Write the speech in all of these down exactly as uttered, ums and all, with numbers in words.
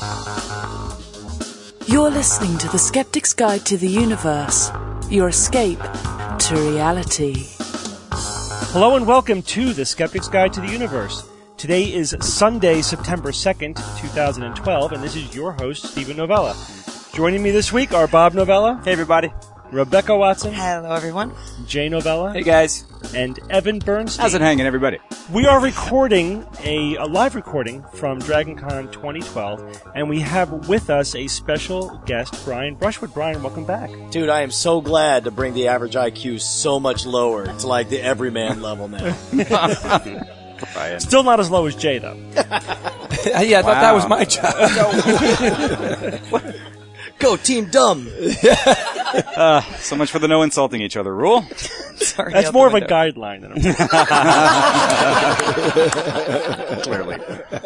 You're listening to The Skeptic's Guide to the Universe, your escape to reality. Hello and welcome to The Skeptic's Guide to the Universe. Today is Sunday, September second, two thousand twelve, and this is your host, Stephen Novella. Joining me this week are Bob Novella. Hey, everybody. Rebecca Watson. Hello, everyone. Jay Novella. Hey, guys. And Evan Bernstein. How's it hanging, everybody? We are recording a, a live recording from DragonCon twenty twelve, and we have with us a special guest, Brian Brushwood. Brian, welcome back. Dude, I am so glad to bring the average I Q so much lower to like the everyman level now. Brian. Still not as low as Jay, though. Yeah, I thought that was my job. Go, Team Dumb! uh, so much for the no insulting each other rule. Sorry, That's more of a guideline than a Clearly.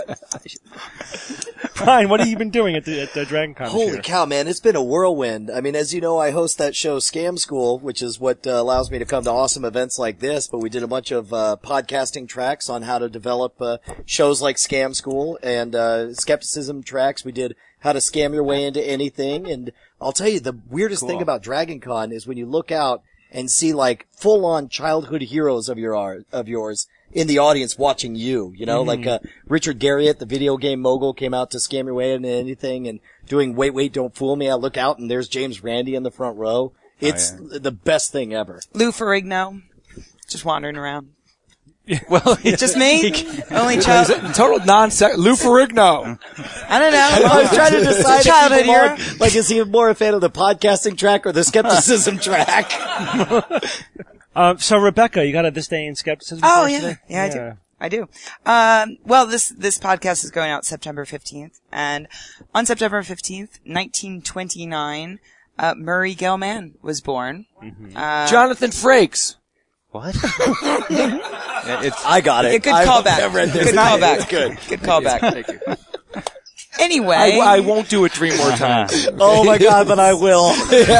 Brian, what have you been doing at the, at the DragonCon this Holy year? cow, man, it's been a whirlwind. I mean, as you know, I host that show Scam School, which is what uh, allows me to come to awesome events like this, but we did a bunch of uh, podcasting tracks on how to develop uh, shows like Scam School and uh, skepticism tracks. We did how to scam your way into anything, and I'll tell you, the weirdest Cool. thing about DragonCon is when you look out and see like full-on childhood heroes of your of yours in the audience watching you, you know, mm-hmm. like uh, Richard Garriott, the video game mogul, came out to scam your way into anything and doing Wait, Wait, Don't Fool Me. I look out and there's James Randi in the front row. It's oh, yeah. the best thing ever. Lou Ferrigno, just wandering around. Well, just me? Only child. Total non-sex. Lou Ferrigno. I don't know. I was trying to decide Childhood if more, hero. like, is he more a fan of the podcasting track or the skepticism track? Uh, so, Rebecca, you got a This Day in Skepticism Oh, for us yeah. today? yeah. I do. I do. Um, well, this, this podcast is going out September fifteenth. And on September fifteenth, nineteen twenty-nine, uh, Murray Gell-Mann was born. Mm-hmm. Uh, Jonathan Frakes. What? it's, I got it. Yeah, good I- callback. I read this. Good callback. It's good. Good callback. Thank you. Anyway. I, I won't do it three more times. Oh my God, but I will.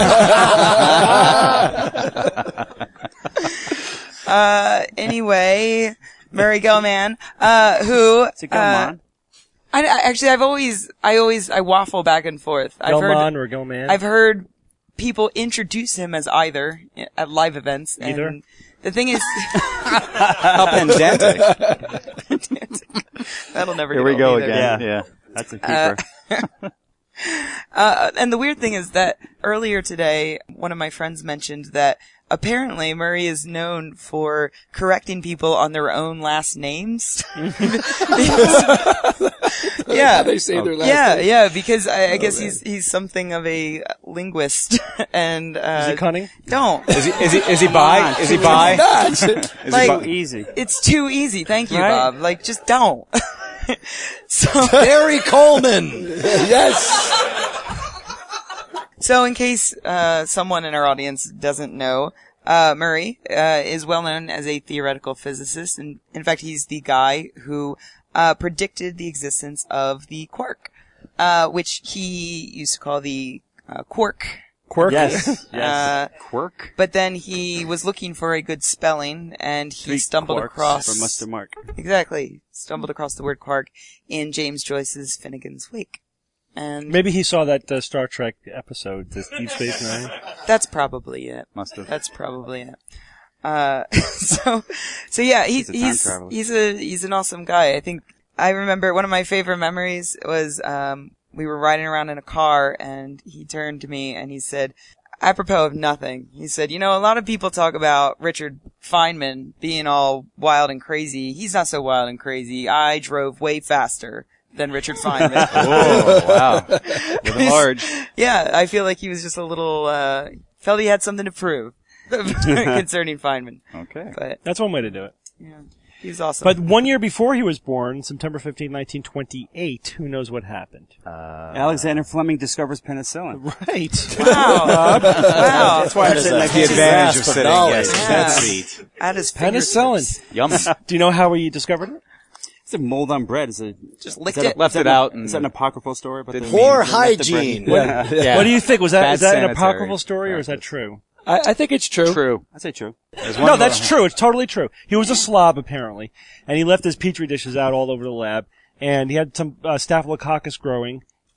uh, anyway, Murray Gell-Mann, uh, who, Is it Gell-Mann? uh, I, I, actually, I've always, I always, I waffle back and forth. I've Gell-Mann heard, or Gell-Mann? I've heard people introduce him as either at live events. Either? And the thing is, How pedantic. that'll never Here get we go old either. again. Yeah. yeah. That's a keeper. Uh, and the weird thing is that earlier today, one of my friends mentioned that apparently Murray is known for correcting people on their own last names. Yeah. They say their last Yeah, name. yeah, because I, I guess man. he's, he's something of a linguist and, uh. Is he cunning? Don't. Is he, is he, is he bi? Is he bi? Nuts. Is Like- he bi? Easy. It's too easy. Thank you, Right? Bob. Like, just don't. So. Barry Coleman. Yes. So in case, uh, someone in our audience doesn't know, uh, Murray, uh, is well known as a theoretical physicist, and in fact, he's the guy who, uh, predicted the existence of the quark, uh, which he used to call the, uh, quark. Quirk? Yes. Uh, Quirk? but then he was looking for a good spelling, and he Three stumbled quarks across, For Mister Mark. exactly, stumbled across the word quark in James Joyce's Finnegan's Wake. And Maybe he saw that uh, Star Trek episode, this Deep Space Nine. that's probably it. Must have. That's probably it. Uh, so, so yeah, he, He's a time he's, traveler. he's a, he's an awesome guy. I think, I remember one of my favorite memories was, um, we were riding around in a car and he turned to me and he said, apropos of nothing, he said, you know, a lot of people talk about Richard Feynman being all wild and crazy. He's not so wild and crazy. I drove way faster than Richard Feynman. Oh, wow. Living large. Yeah, I feel like he was just a little, uh, felt he had something to prove concerning Feynman. Okay. But, That's one way to do it. yeah, he was awesome. But one year before he was born, September fifteenth, nineteen twenty-eight, who knows what happened? Uh, Alexander Fleming discovers penicillin. Right. wow. Wow. That's why I'm That is sitting a like the this. advantage of grasp of sitting knowledge. yes, Yeah. that seat. At his Penicillin. fingertips. Yum. Do you know how he discovered it? It's a mold on bread. Is it? Just is licked that a- it. Left is that it an- out and- Is that an apocryphal story? About the Poor left the bread- hygiene. Yeah. Yeah. What do you think? Was that, Bad is that an sanitary apocryphal story or is that practice. true? I, I think it's true. True. I say true. There's one No, more- that's true. It's totally true. He was a slob, apparently, and he left his petri dishes out all over the lab, and he had some uh, staphylococcus growing,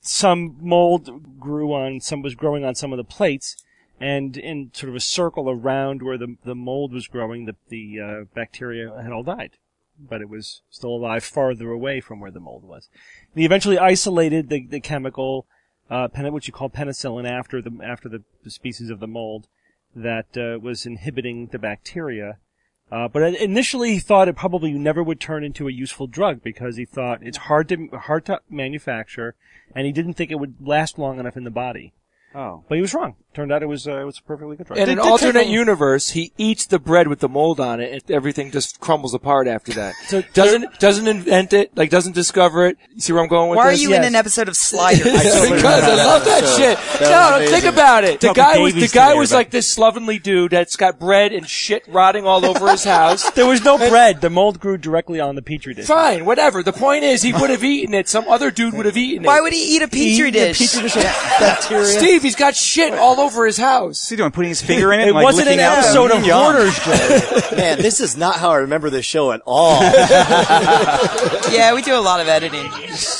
some mold grew on, some was growing on some of the plates, and in sort of a circle around where the the mold was growing, the the uh, bacteria had all died, but it was still alive farther away from where the mold was. They eventually isolated the the chemical, uh, pen, which you call penicillin, after the after the, the species of the mold that uh, was inhibiting the bacteria. Uh, but initially he thought it probably never would turn into a useful drug because he thought it's hard to hard to manufacture, and he didn't think it would last long enough in the body. Oh. But he was wrong. Turned out it was uh, it was a perfectly good drug. In It an did take alternate a- universe, he eats the bread with the mold on it, and everything just crumbles apart after that. So- doesn't doesn't invent it, like doesn't discover it. You see where I'm going with Why are this? you Yes. in an episode of Sliders? Because I love that So, shit. that was No, amazing. think about it. The Talking guy was the Davies guy today was about- like this slovenly dude that's got bread and shit rotting all over his house. There was no bread. The mold grew directly on the petri dish. Fine, whatever. The point is, he would have eaten it. Some other dude would have eaten it. Why would he eat a petri Eat the dish? petri dish of bacteria. Steve, he's got shit all over his house. What's he doing? Putting his finger in it? It and, like, wasn't an licking out the episode of yum. Hoarders, Joe. Man, this is not how I remember this show at all. Yeah, we do a lot of editing.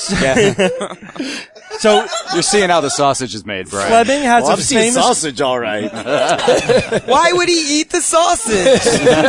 So You're seeing how the sausage is made, Brian. Fleming has Well, a I've seen famous. sausage, all right. Why would he eat the sausage?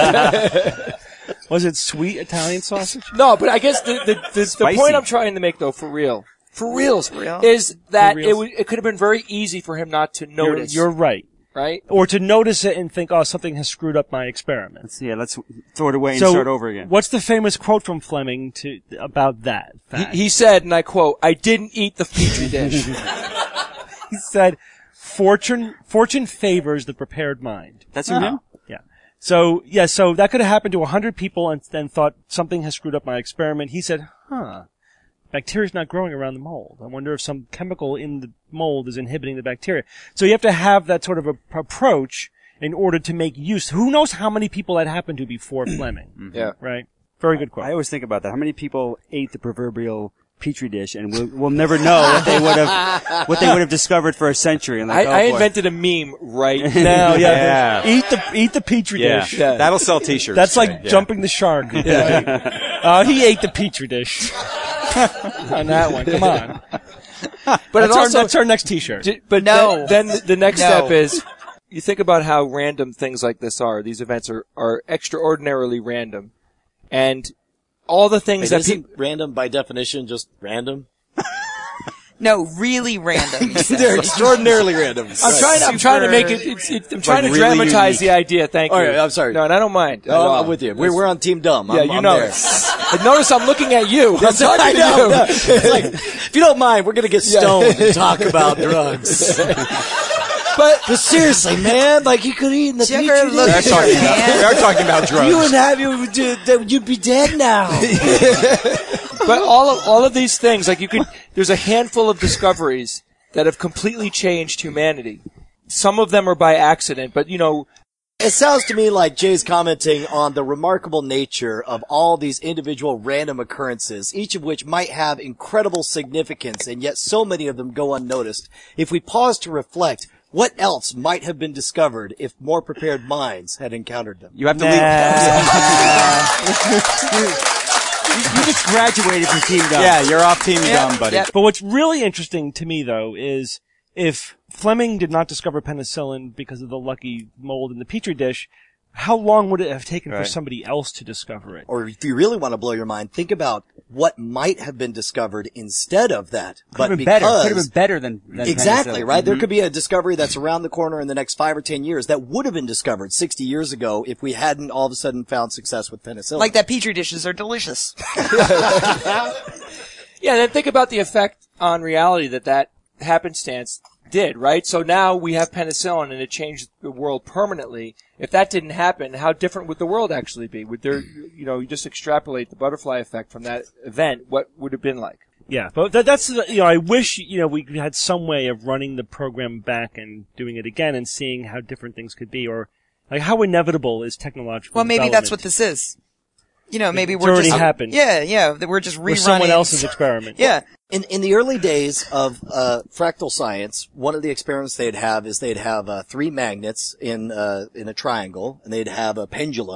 Was it sweet Italian sausage? No, but I guess the the, the, the Spicy. point I'm trying to make, though, for real, for reals, real? is that For it reals. would it could have been very easy for him not to You're, notice. you're right. right. Or to notice it and think, oh, something has screwed up my experiment. Let's, yeah, let's throw it away and So, start over again. what's the famous quote from Fleming to about that He, fact? he said, and I quote, "I didn't eat the petri dish." He said, "Fortune, fortune favors the prepared mind." That's from him? Yeah. So, yeah, so that could have happened to a hundred people and then thought something has screwed up my experiment. He said, huh, bacteria's not growing around the mold. I wonder if some chemical in the mold is inhibiting the bacteria. So you have to have that sort of a, approach in order to make use. Who knows how many people that happened to before Fleming, Yeah. right? Very good quote. I always think about that. How many people ate the proverbial petri dish, and we'll, we'll never know what they would have what they would have discovered for a century. And I, like, oh, I boy. invented a meme right Now, yeah, Yeah. eat the eat the petri Yeah. dish. Yeah. That'll sell t-shirts. That's like Yeah. jumping the shark. Yeah. Uh, he ate the petri dish. On that one, come on. But That's, it our, also, that's our next T-shirt. d- but No. then, then the next No. step is you think about how random things like this are. These events are, are extraordinarily random, and all the things Wait, that isn't people. random by definition just random? No, really random. he said. They're extraordinarily random. I'm trying. To, I'm trying to make it. It's, it I'm trying to really dramatize unique. the idea. Thank All you. right, I'm sorry. No, and I don't mind. at Oh, all. I'm with you. We're, we're on Team Dumb. Yeah, I'm, you I'm know there. it. But notice I'm looking at you. I'm That's talking I to know. you. no. It's like, if you don't mind, we're gonna get stoned and talk about drugs. But But seriously, man, like you could eat in the Did you petri ever look dish. at your we hand? are talking about drugs. You would have you would, uh, you'd be dead now. but all of all of these things, like you could, there's a handful of discoveries that have completely changed humanity. Some of them are by accident, but you know, It sounds to me like Jay's commenting on the remarkable nature of all these individual random occurrences, each of which might have incredible significance, and yet so many of them go unnoticed. If we pause to reflect, what else might have been discovered if more prepared minds had encountered them? You have to You just graduated from Team Dumb. Yeah, you're off Team Dumb, buddy. Yep. But what's really interesting to me, though, is if Fleming did not discover penicillin because of the lucky mold in the petri dish, how long would it have taken for Right. somebody else to discover it? Or if you really want to blow your mind, think about what might have been discovered instead of that. Could But have been better. because Could have been better than, than Exactly, penicillin. right? There could be a discovery that's around the corner in the next five or ten years that would have been discovered sixty years ago if we hadn't all of a sudden found success with penicillin. Like that petri dishes are delicious. yeah. Then think about the effect on reality that that happenstance did, right? So now we have penicillin, and it changed the world permanently. If that didn't happen, how different would the world actually be? Would there, you know, you just extrapolate the butterfly effect from that event, what would it have been like? Yeah, but that, that's, the- you know, I wish, you know, we had some way of running the program back and doing it again and seeing how different things could be, or, like, how inevitable is technological Well, maybe that's what development? this is. You know, maybe It's we're already just happened. Yeah, yeah. that We're just Or rerunning someone else's experiment. Yeah. In in the early days of uh, fractal science, one of the experiments they'd have is they'd have uh, three magnets in uh, in a triangle, and they'd have a pendulum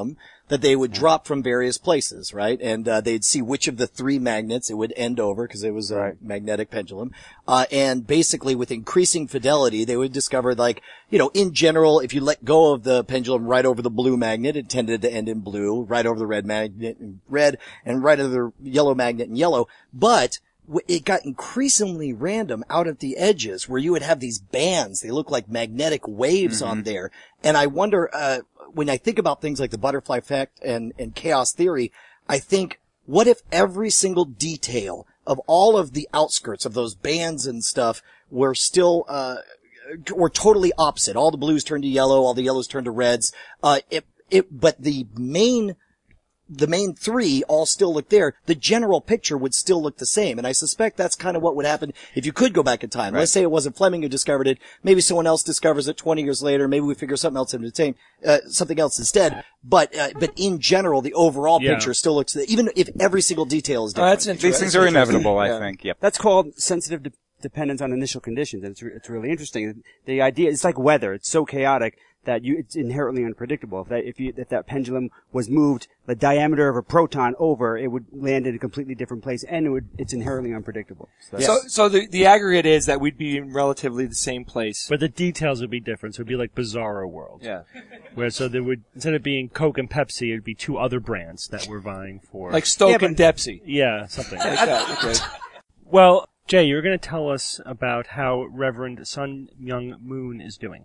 that they would drop from various places, right? And uh, they'd see which of the three magnets it would end over, because it was a Right. magnetic pendulum. Uh, and basically, with increasing fidelity, they would discover, like, you know, in general, if you let go of the pendulum right over the blue magnet, it tended to end in blue, right over the red magnet in red, and right over the yellow magnet in yellow. But w- it got increasingly random out at the edges, where you would have these bands. They look like magnetic waves on there. And I wonder, uh, when I think about things like the butterfly effect and, and chaos theory, I think, what if every single detail of all of the outskirts of those bands and stuff were still, uh, were totally opposite? All the blues turned to yellow, all the yellows turned to reds. Uh, it, it, but the main, the main three all still look there. The general picture would still look the same. And I suspect that's kind of what would happen if you could go back in time. Right. Let's say it wasn't Fleming who discovered it. Maybe someone else discovers it twenty years later. Maybe we figure something else in uh, something else instead. But, uh, but in general, the overall Yeah. picture still looks, even if every single detail is Oh, different. that's interesting. These things are inevitable, I Yeah. think. Yep. That's called sensitive de- dependence on initial conditions. And it's, re- it's really interesting. The idea, it's like weather. It's so chaotic that you, it's inherently unpredictable. If that, if you, if that pendulum was moved the diameter of a proton over, it would land in a completely different place, and it would, it's inherently unpredictable. So that's- So, so the, the aggregate is that we'd be in relatively the same place. But the details would be different. So it'd be like Bizarro World. Yeah. Where so there would, instead of being Coke and Pepsi, it'd be two other brands that were vying for. Like Stoke Yeah, but- and Dempsey. Yeah, something. Like that, okay. Well, Jay, you're going to tell us about how Reverend Sun Myung Moon is doing.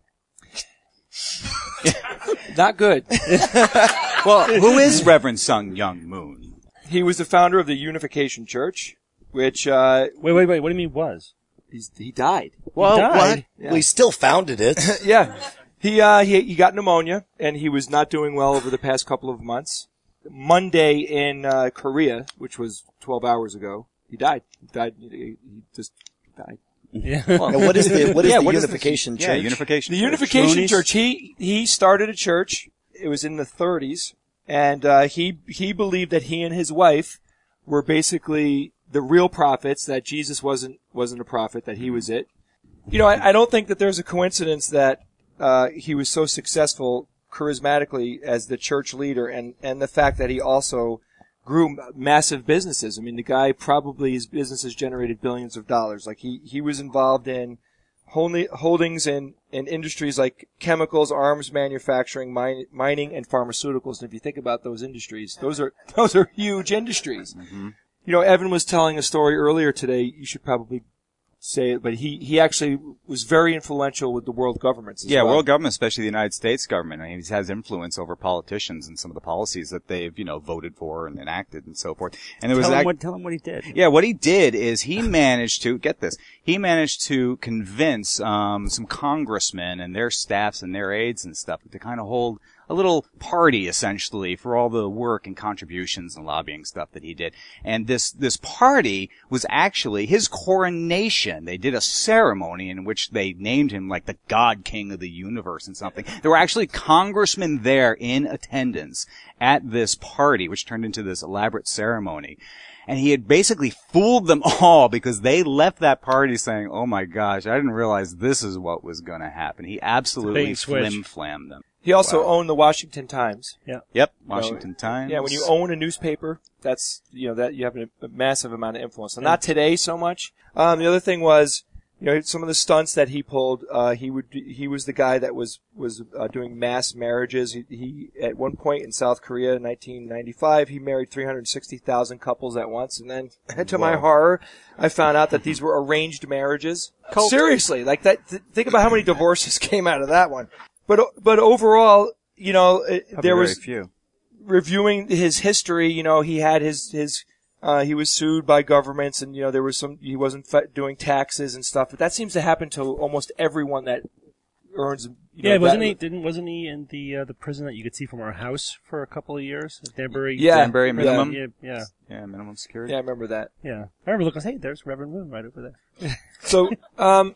Not good. Well, who is Reverend Sun Myung Moon? He was the founder of the Unification Church, which, uh, Wait, wait, wait. What do you mean was? he's, he died. Well, died. what? Yeah. Well, he still founded it. Yeah. He, uh, he, he got pneumonia, and he was not doing well over the past couple of months. Monday in, uh, Korea, which was twelve hours ago, he died. He died, he, he just died. Yeah. And what is the, what is Yeah, the what is the- Unification Yeah, Church? Unification. The Church. Unification Moonies? Church, he, he started a church. It was in the thirties, and, uh, he, he believed that he and his wife were basically the real prophets, that Jesus wasn't, wasn't a prophet, that he was it. You know, I, I don't think that there's a coincidence that, uh, he was so successful charismatically as the church leader, and, and the fact that he also grew massive businesses. I mean, the guy probably, his businesses generated billions of dollars. Like, he, he was involved in holding, holdings in, in industries like chemicals, arms manufacturing, mine, mining, and pharmaceuticals. And if you think about those industries, those are, those are huge industries. Mm-hmm. You know, Evan was telling a story earlier today. You should probably say it, but he, he actually was very influential with the world governments as Yeah, well. world government, especially the United States government. I mean, he has influence over politicians and some of the policies that they've, you know, voted for and enacted and so forth. And there was tell him act- what, tell him what he did. Yeah, what he did is he managed to, get this, he managed to convince um some congressmen and their staffs and their aides and stuff to kind of hold a little party, essentially, for all the work and contributions and lobbying stuff that he did. And this, this party was actually his coronation. They did a ceremony in which they named him like the God King of the universe and something. There were actually congressmen there in attendance at this party, which turned into this elaborate ceremony. And he had basically fooled them all because they left that party saying, oh my gosh, I didn't realize this is what was going to happen. He absolutely and switch. flim-flammed them. He also Wow. owned the Washington Times. Yep, Washington Times. Yeah, when you own a newspaper, that's, you know, that you have a, a massive amount of influence. So not today so much. Um, the other thing was, you know, some of the stunts that he pulled, uh, he would, he was the guy that was, was, uh, doing mass marriages. He, he, at one point in South Korea in nineteen ninety-five, he married three hundred sixty thousand couples at once. And then, to my horror, I found out that these were arranged marriages. Seriously, like that, th- think about how many divorces came out of that one. But, but overall, you know, it, Probably there very was, few. reviewing his history, you know, he had his, his, uh, he was sued by governments and, you know, there was some, he wasn't fa- doing taxes and stuff, but that seems to happen to almost everyone that earns, you know, Yeah, wasn't that- he? Didn't wasn't he in the uh, the prison that you could see from our house for a couple of years? Danbury. Yeah. Danbury minimum. Yeah, yeah, Yeah, minimum security. Yeah, I remember that. yeah. I remember looking. Hey, there's Reverend Moon right over there. So, um,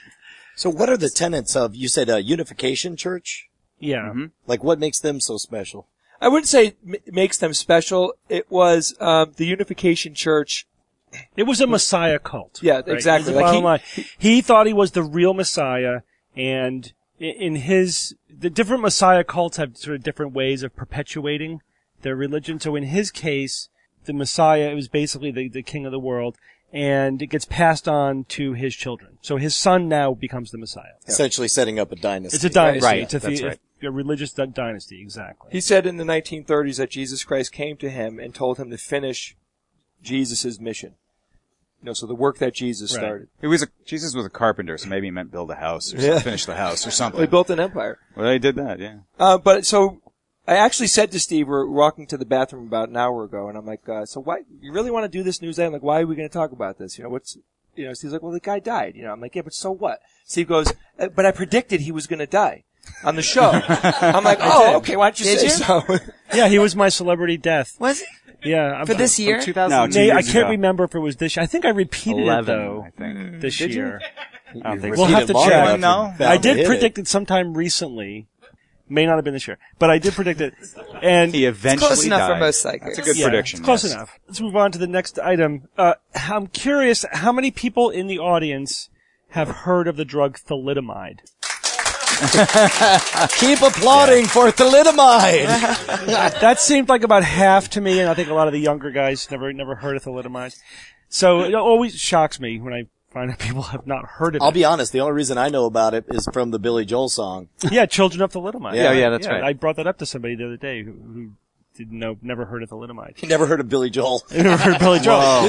So what are the tenets of, you said, a Unification Church? Yeah. Mm-hmm. Like, what makes them so special? I wouldn't say it m- makes them special. It was, um, the Unification Church. It was a Messiah cult. Yeah, right? exactly. It was the Like bottom he- line. He thought he was the real Messiah, and i- in his, the different Messiah cults have sort of different ways of perpetuating their religion. So in his case, the Messiah was basically the, the king of the world, and it gets passed on to his children. So his son now becomes the Messiah. Essentially setting up a dynasty. It's a dynasty. Right, It's a, that's the- right. a religious dy- dynasty, exactly. He said in the nineteen thirties that Jesus Christ came to him and told him to finish Jesus' mission. You know, so the work that Jesus Right. started. It was a, Jesus was a carpenter, so maybe he meant build a house or Yeah. something, finish the house or something. Well, he built an empire. Well, he did that, yeah. Uh, but so I actually said to Steve, we're walking to the bathroom about an hour ago, and I'm like, uh, so why, you really want to do this news? I'm like, why are we going to talk about this? You know, what's, you know, Steve's like, well, the guy died. You know, I'm like, yeah, but so what? Steve goes, uh, but I predicted he was going to die on the show. I'm like, oh, okay, why don't you Did say you? so? Yeah, he was my celebrity death. Was it? Yeah. I'm- For this year? two thousand No, two Nate, I years can't ago. remember if it was this year. I think I repeated eleven, it, though, I think. this Did you? year. I don't think We'll so. have to Long check. enough No. for Val I to did hit predict it. it sometime recently. May not have been this year, but I did predict it. And He eventually Close enough for died. most psychics. That's a good yeah, prediction. it's close yes. enough. Let's move on to the next item. Uh, I'm curious, how many people in the audience have heard of the drug thalidomide? Keep applauding for thalidomide. That seemed like about half to me, and I think a lot of the younger guys never never heard of thalidomide. So it always shocks me when I find that people have not heard of I'll it. be honest, the only reason I know about it is from the Billy Joel song. Yeah, Children of Thalidomide. Yeah, yeah, that's right. I brought that up to somebody the other day who, who didn't know, never heard of thalidomide. You never heard of Billy Joel? They never heard of Billy Joel.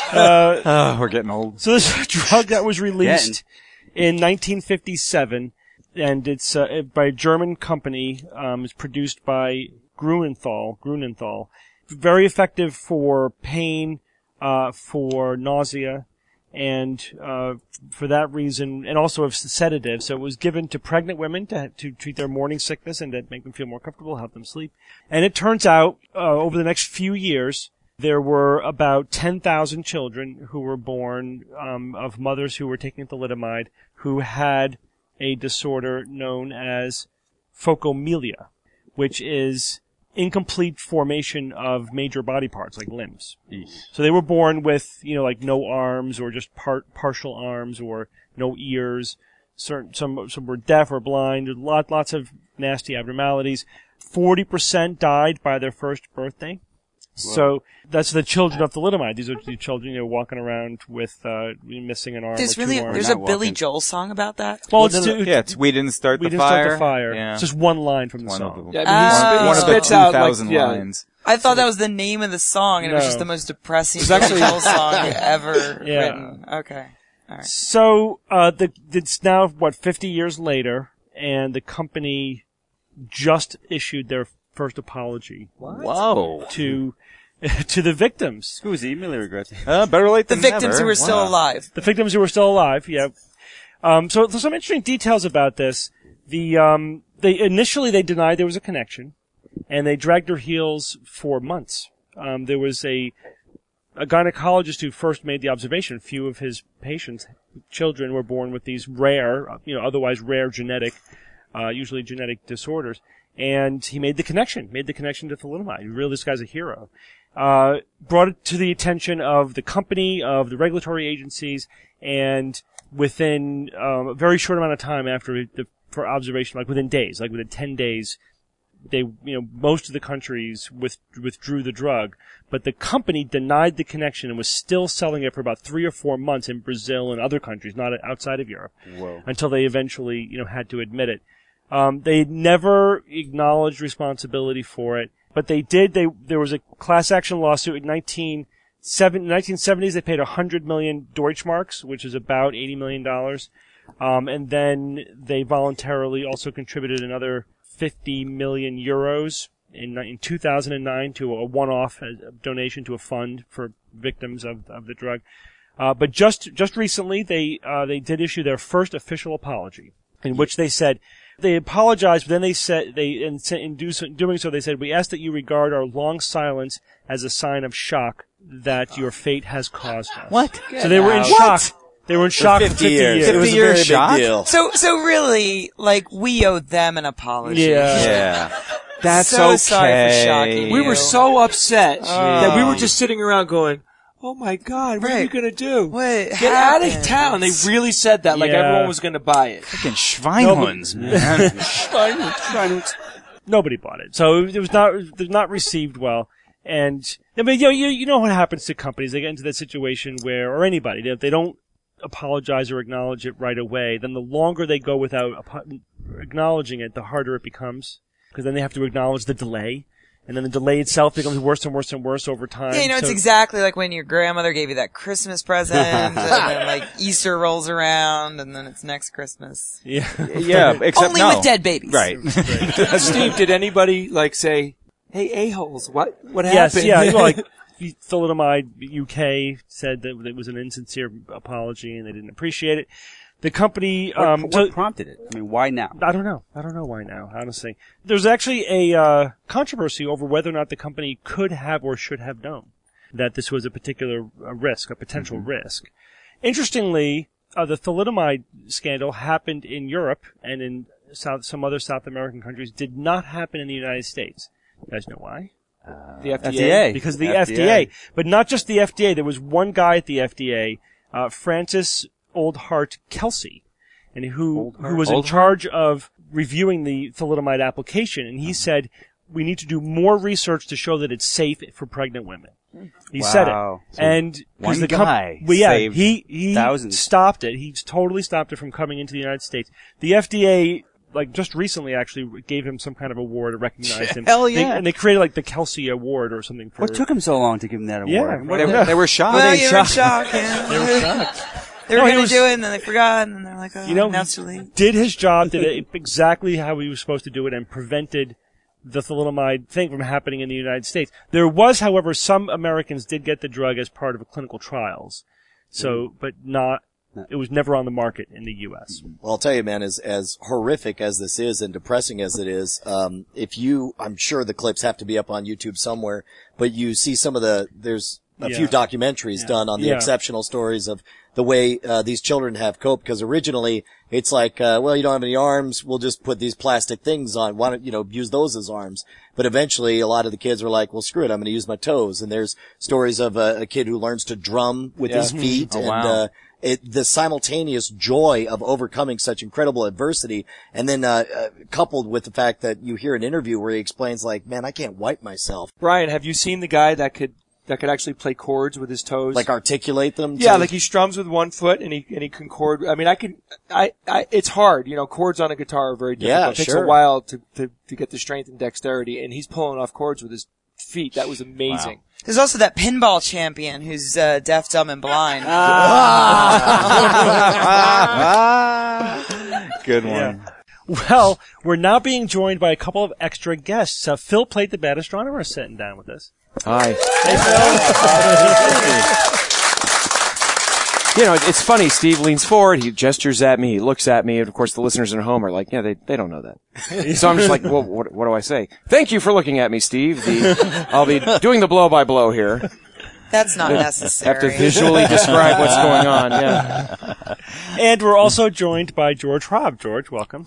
Oh, we're getting old. So this is a drug that was released in nineteen fifty-seven, and it's uh, by a German company. Um, it's produced by Grunenthal. Grunenthal, very effective for pain, uh, for nausea, and uh, for that reason, and also a sedative. So it was given to pregnant women to to treat their morning sickness and to make them feel more comfortable, help them sleep. And it turns out, uh, over the next few years, there were about ten thousand children who were born um, of mothers who were taking thalidomide who had a disorder known as phocomelia, which is incomplete formation of major body parts like limbs. So they were born with, you know, like no arms or just part partial arms or no ears. Certain, some some were deaf or blind. Lot lots of nasty abnormalities. Forty percent died by their first birthday. So that's the children of thalidomide. These are the children, you know, walking around with uh, missing an arm There's or two really arms. there's a Not Billy walking. Joel song about that. Well, it's, Yeah, to, it's, we didn't start we the didn't fire. start the fire. Yeah. It's just one line from the one song. of the, Yeah, I mean, he Uh, one of the spits two out, like, thousand yeah. lines. I thought that was the name of the song, and it was No. just the most depressing It's actually- Billy Joel song ever Yeah. written. Okay. So uh, the, it's now what fifty years later, and the company just issued their first apology Whoa. to to the victims. Scusi, mille regrets. Uh, better late The than victims never. who were still Wow. alive. The victims who were still alive. Yeah. Um, so there's some interesting details about this. The um, they initially they denied there was a connection, and they dragged their heels for months. Um, there was a a gynecologist who first made the observation. A few of his patients, children, were born with these rare, you know, otherwise rare genetic, uh, usually genetic disorders. And he made the connection, made the connection to thalidomide. Really, this guy's a hero. Uh, brought it to the attention of the company, of the regulatory agencies, and within um, a very short amount of time after the, for observation, like within days, like within ten days, they, you know, most of the countries with, withdrew the drug, but the company denied the connection and was still selling it for about three or four months in Brazil and other countries, not outside of Europe, Whoa. until they eventually, you know, had to admit it. Um, they never acknowledged responsibility for it, but they did. They there was a class action lawsuit in nineteen seventies. They paid one hundred million Deutschmarks, which is about eighty million dollars, um, and then they voluntarily also contributed another fifty million euros in, in two thousand nine to a one-off donation to a fund for victims of, of the drug. Uh, but just just recently, they uh, they did issue their first official apology, in which they said. They apologized, but then they said, they, in, in doing so, they said, we ask that you regard our long silence as a sign of shock that your fate has caused us. What? So they were in What? shock. They were in shock for fifty years. It was a fifty year very shock? big deal. So, so really, like, we owe them an apology. Yeah. Yeah. That's So okay. sorry for shocking We you. were so upset Oh. that we were just sitting around going, oh my God, what are you Right. going to do? What Get out of happened? town. They really said that, like Yeah. everyone was going to buy it. Fucking Schweinhunds, man. Nobody bought it. So it was not, it was not received well. And, I mean, you know, you, you know what happens to companies. They get into that situation where, or anybody, if they don't apologize or acknowledge it right away, then the longer they go without apo- acknowledging it, the harder it becomes. Because then they have to acknowledge the delay. And then the delay itself becomes worse and worse and worse over time. Yeah, you know, it's so, exactly like when your grandmother gave you that Christmas present, and then like Easter rolls around, and then it's next Christmas. Yeah. Yeah, except Only no. with dead babies. Right. Steve, did anybody like say, "Hey, a-holes, what what Yes, happened?" yeah, well, like Thalidomide U K said that it was an insincere apology and they didn't appreciate it. The company, What, um, what to- prompted it? I mean, why now? I don't know. I don't know why now, honestly. There's actually a uh, controversy over whether or not the company could have or should have known that this was a particular uh, risk, a potential mm-hmm. risk. Interestingly, uh, the thalidomide scandal happened in Europe and in South, some other South American countries, did not happen in the United States. You guys know why? The F D A. F D A. Because the F D A. F D A. But not just the F D A. There was one guy at the F D A, uh, Francis Oldhart Kelsey, and who Oldhart? who was in Oldhart? charge of reviewing the thalidomide application, and he said we need to do more research to show that it's safe for pregnant women. He Wow. said it, So and 'cause one the com- guy well, yeah, saved he he thousands. stopped it. He totally stopped it from coming into the United States. The F D A, like just recently, actually gave him some kind of award to recognize him. Hell They- yeah. and they created like the Kelsey Award or something for. What took him so long to give him that award? Yeah, What- They, Yeah. they were shocked. Well, They you were in shocked. shock, yeah. They were shocked. They were No, he going to was- do it, and then they forgot, and then they're like, oh, You know, now it's too late. did his job, did it exactly how he was supposed to do it, and prevented the thalidomide thing from happening in the United States. There was, however, some Americans did get the drug as part of clinical trials. So, but not, it was never on the market in the U S. Well, I'll tell you, man, as as horrific as this is and depressing as it is, um, if you, I'm sure the clips have to be up on YouTube somewhere, but you see some of the, there's a Yeah. few documentaries Yeah. done on the Yeah. exceptional stories of the way uh, these children have coped. Because originally it's like, uh, well, you don't have any arms, we'll just put these plastic things on. Why don't you know use those as arms? But eventually, a lot of the kids were like, well, screw it, I'm going to use my toes. And there's stories of a, a kid who learns to drum with Yeah. his feet, Oh, and wow. uh, it, the simultaneous joy of overcoming such incredible adversity, and then uh, uh, coupled with the fact that you hear an interview where he explains, like, man, I can't wipe myself, Brian, have you seen the guy that could that could actually play chords with his toes? like articulate them. yeah, to- like he strums with one foot and he and he can chord. I mean, I can. I, I it's hard. You know, chords on a guitar are very difficult. Yeah, it takes sure. a while to, to to get the strength and dexterity, and he's pulling off chords with his feet. That was amazing. There's also that pinball champion who's uh, deaf, dumb, and blind. Good one. Well, we're now being joined by a couple of extra guests. Uh, Phil Plait, the bad astronomer, is sitting down with us. Hi. Hey, You know, it's funny. Steve leans forward. He gestures at me. He looks at me. And of course, the listeners at home are like, yeah, they, they don't know that. So I'm just like, well, what, what do I say? Thank you for looking at me, Steve. The, I'll be doing the blow by blow here. That's not I have necessary. to visually describe what's going on. Yeah. And we're also joined by George Robb. George, welcome.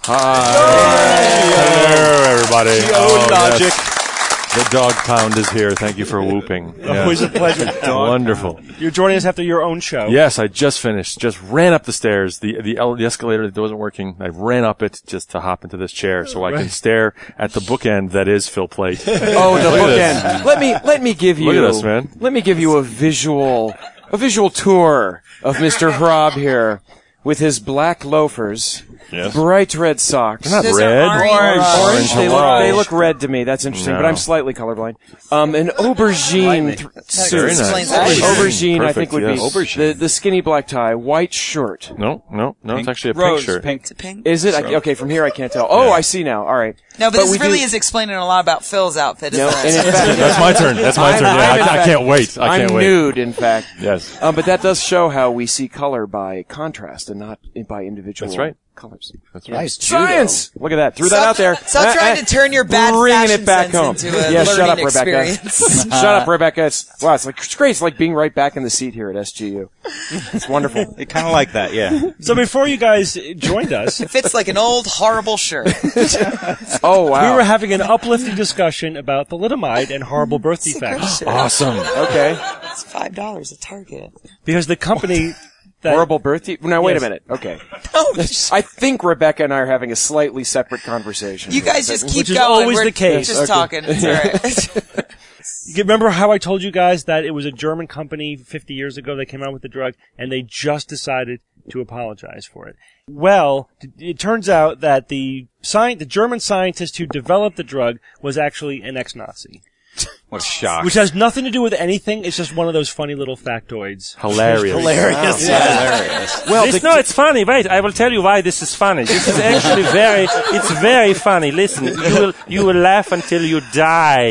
Hello, everybody. Oh, logic. yes. The dog pound is here. Thank you for whooping. Always a pleasure. Wonderful. You're joining us after your own show. Yes, I just finished. Just ran up the stairs. The the, el- the escalator that wasn't working. I ran up it just to hop into this chair so I can stare at the bookend that is Phil Plait. Oh, the Look at bookend. Let me let me give you. Look at us, man. Let me give you a visual a visual tour of Mister Robb here with his black loafers. Yes. Bright red socks. Not Those are red. orange. Orange. Orange. They look, Hello. they look red to me. That's interesting, No. but I'm slightly colorblind. Um, an aubergine th- suit. Very nice. explains everything. Aubergine, I think, Perfect, would yes. be Aubergine. the, the skinny black tie, white shirt. No, no, no. It's actually a Rose, pink shirt. Pink. It's a pink. Is it? I, okay, from here I can't tell. Oh, I see now. All right. No, but, But we this really do- is explaining a lot about Phil's outfit, isn't No, it? and in fact, That's my turn. That's my I'm- turn. Yeah, I'm in I, I fact- can't wait. I can't I'm wait. nude, in fact. Yes. Um, but that does show how we see color by contrast and not by individual That's right. colors. That's right. Science! Look at that. Threw that Stop- out there. Stop Uh, trying uh, to turn your bad bringing fashion it back sense home. into a yeah, shut learning up, Rebecca. experience. Shut up, Rebecca. It's, wow, it's like it's great. It's like being right back in the seat here at S G U. It's wonderful. They kind of like that, yeah. So before you guys joined us, It fits like an old, horrible shirt. Oh wow. we were having an uplifting discussion about thalidomide and horrible birth defects. Awesome. okay. It's five dollars at Target. Because the company that Horrible birth defects? No, wait Yes. a minute. Okay. No, I think Rebecca and I are having a slightly separate conversation. you guys just keep Which is going. always We're the case. just Okay. talking. It's all right. You remember how I told you guys that it was a German company fifty years ago that came out with the drug, and they just decided to apologize for it? Well, it turns out that the sci- the German scientist who developed the drug was actually an ex-Nazi. What a shock. Which has nothing to do with anything. It's just one of those funny little factoids. Hilarious. Hilarious. hilarious. Well, This, the- no, it's funny. Wait, I will tell you why this is funny. This is actually very, it's very funny. Listen, you will, you will laugh until you die.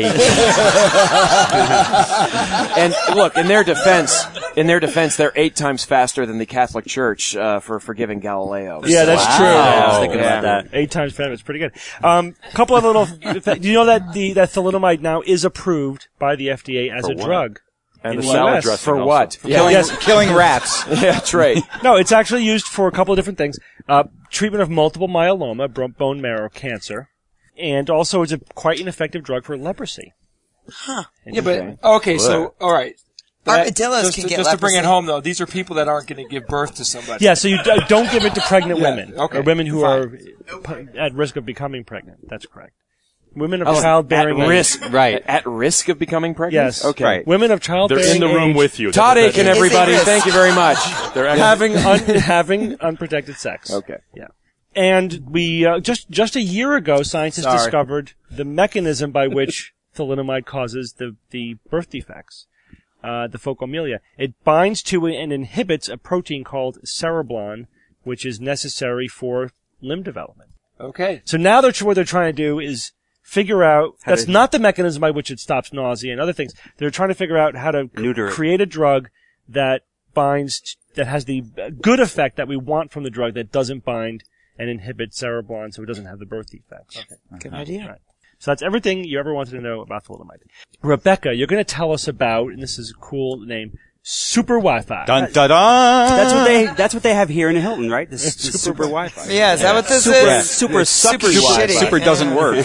and look, in their defense, in their defense, they're eight times faster than the Catholic Church uh, for forgiving Galileo. Yeah, that's Wow. true. Yeah, I was thinking about that. Eight times faster. It's pretty good. Um, couple of little. Do you know that the that thalidomide now is approved by the F D A as For a what? drug? And In the the salad U S. dressing For also. what? Yeah, Killing, Yes. killing rats. yeah, that's right. No, it's actually used for a couple of different things. Uh, treatment of multiple myeloma, bro- bone marrow cancer, and also it's a quite an effective drug for leprosy. Yeah, but okay, so all right. That- Armadillos just can to, get just to bring it leprosy. home though. These are people that aren't going to give birth to somebody. Yeah, so you d- don't give it to pregnant Yeah, women okay, or women who fine. are p- at risk of becoming pregnant. That's correct. Women of Oh, childbearing at age. risk, Right. At risk of becoming pregnant. Yes. Okay. Right. Women of They're childbearing in the room age with you. Todd That- that- Aiken, that- everybody. risk. Thank you very much. They're actually, having un- having unprotected sex. Okay. Yeah. And we uh, just just a year ago, scientists Sorry. discovered the mechanism by which thalidomide causes the the birth defects, uh, the phocomelia. It binds to and inhibits a protein called cereblon, which is necessary for limb development. Okay. So now they're what they're trying to do is figure out that's to- not the mechanism by which it stops nausea and other things. They're trying to figure out how to Neuter it. create a drug that binds t- that has the uh, good effect that we want from the drug that doesn't bind and inhibit cereblon, so it doesn't have the birth defects. Okay. Good idea. Right. So that's everything you ever wanted to know about thalidomide. Rebecca, you're going to tell us about, and this is a cool name, Super Wi-Fi. Dun dun dun. That's what they. That's what they have here in Hilton, right? This, this super Wi-Fi. Yeah, is that what this Super, is? super, Super sucky shitty. Wi-Fi. Super doesn't work.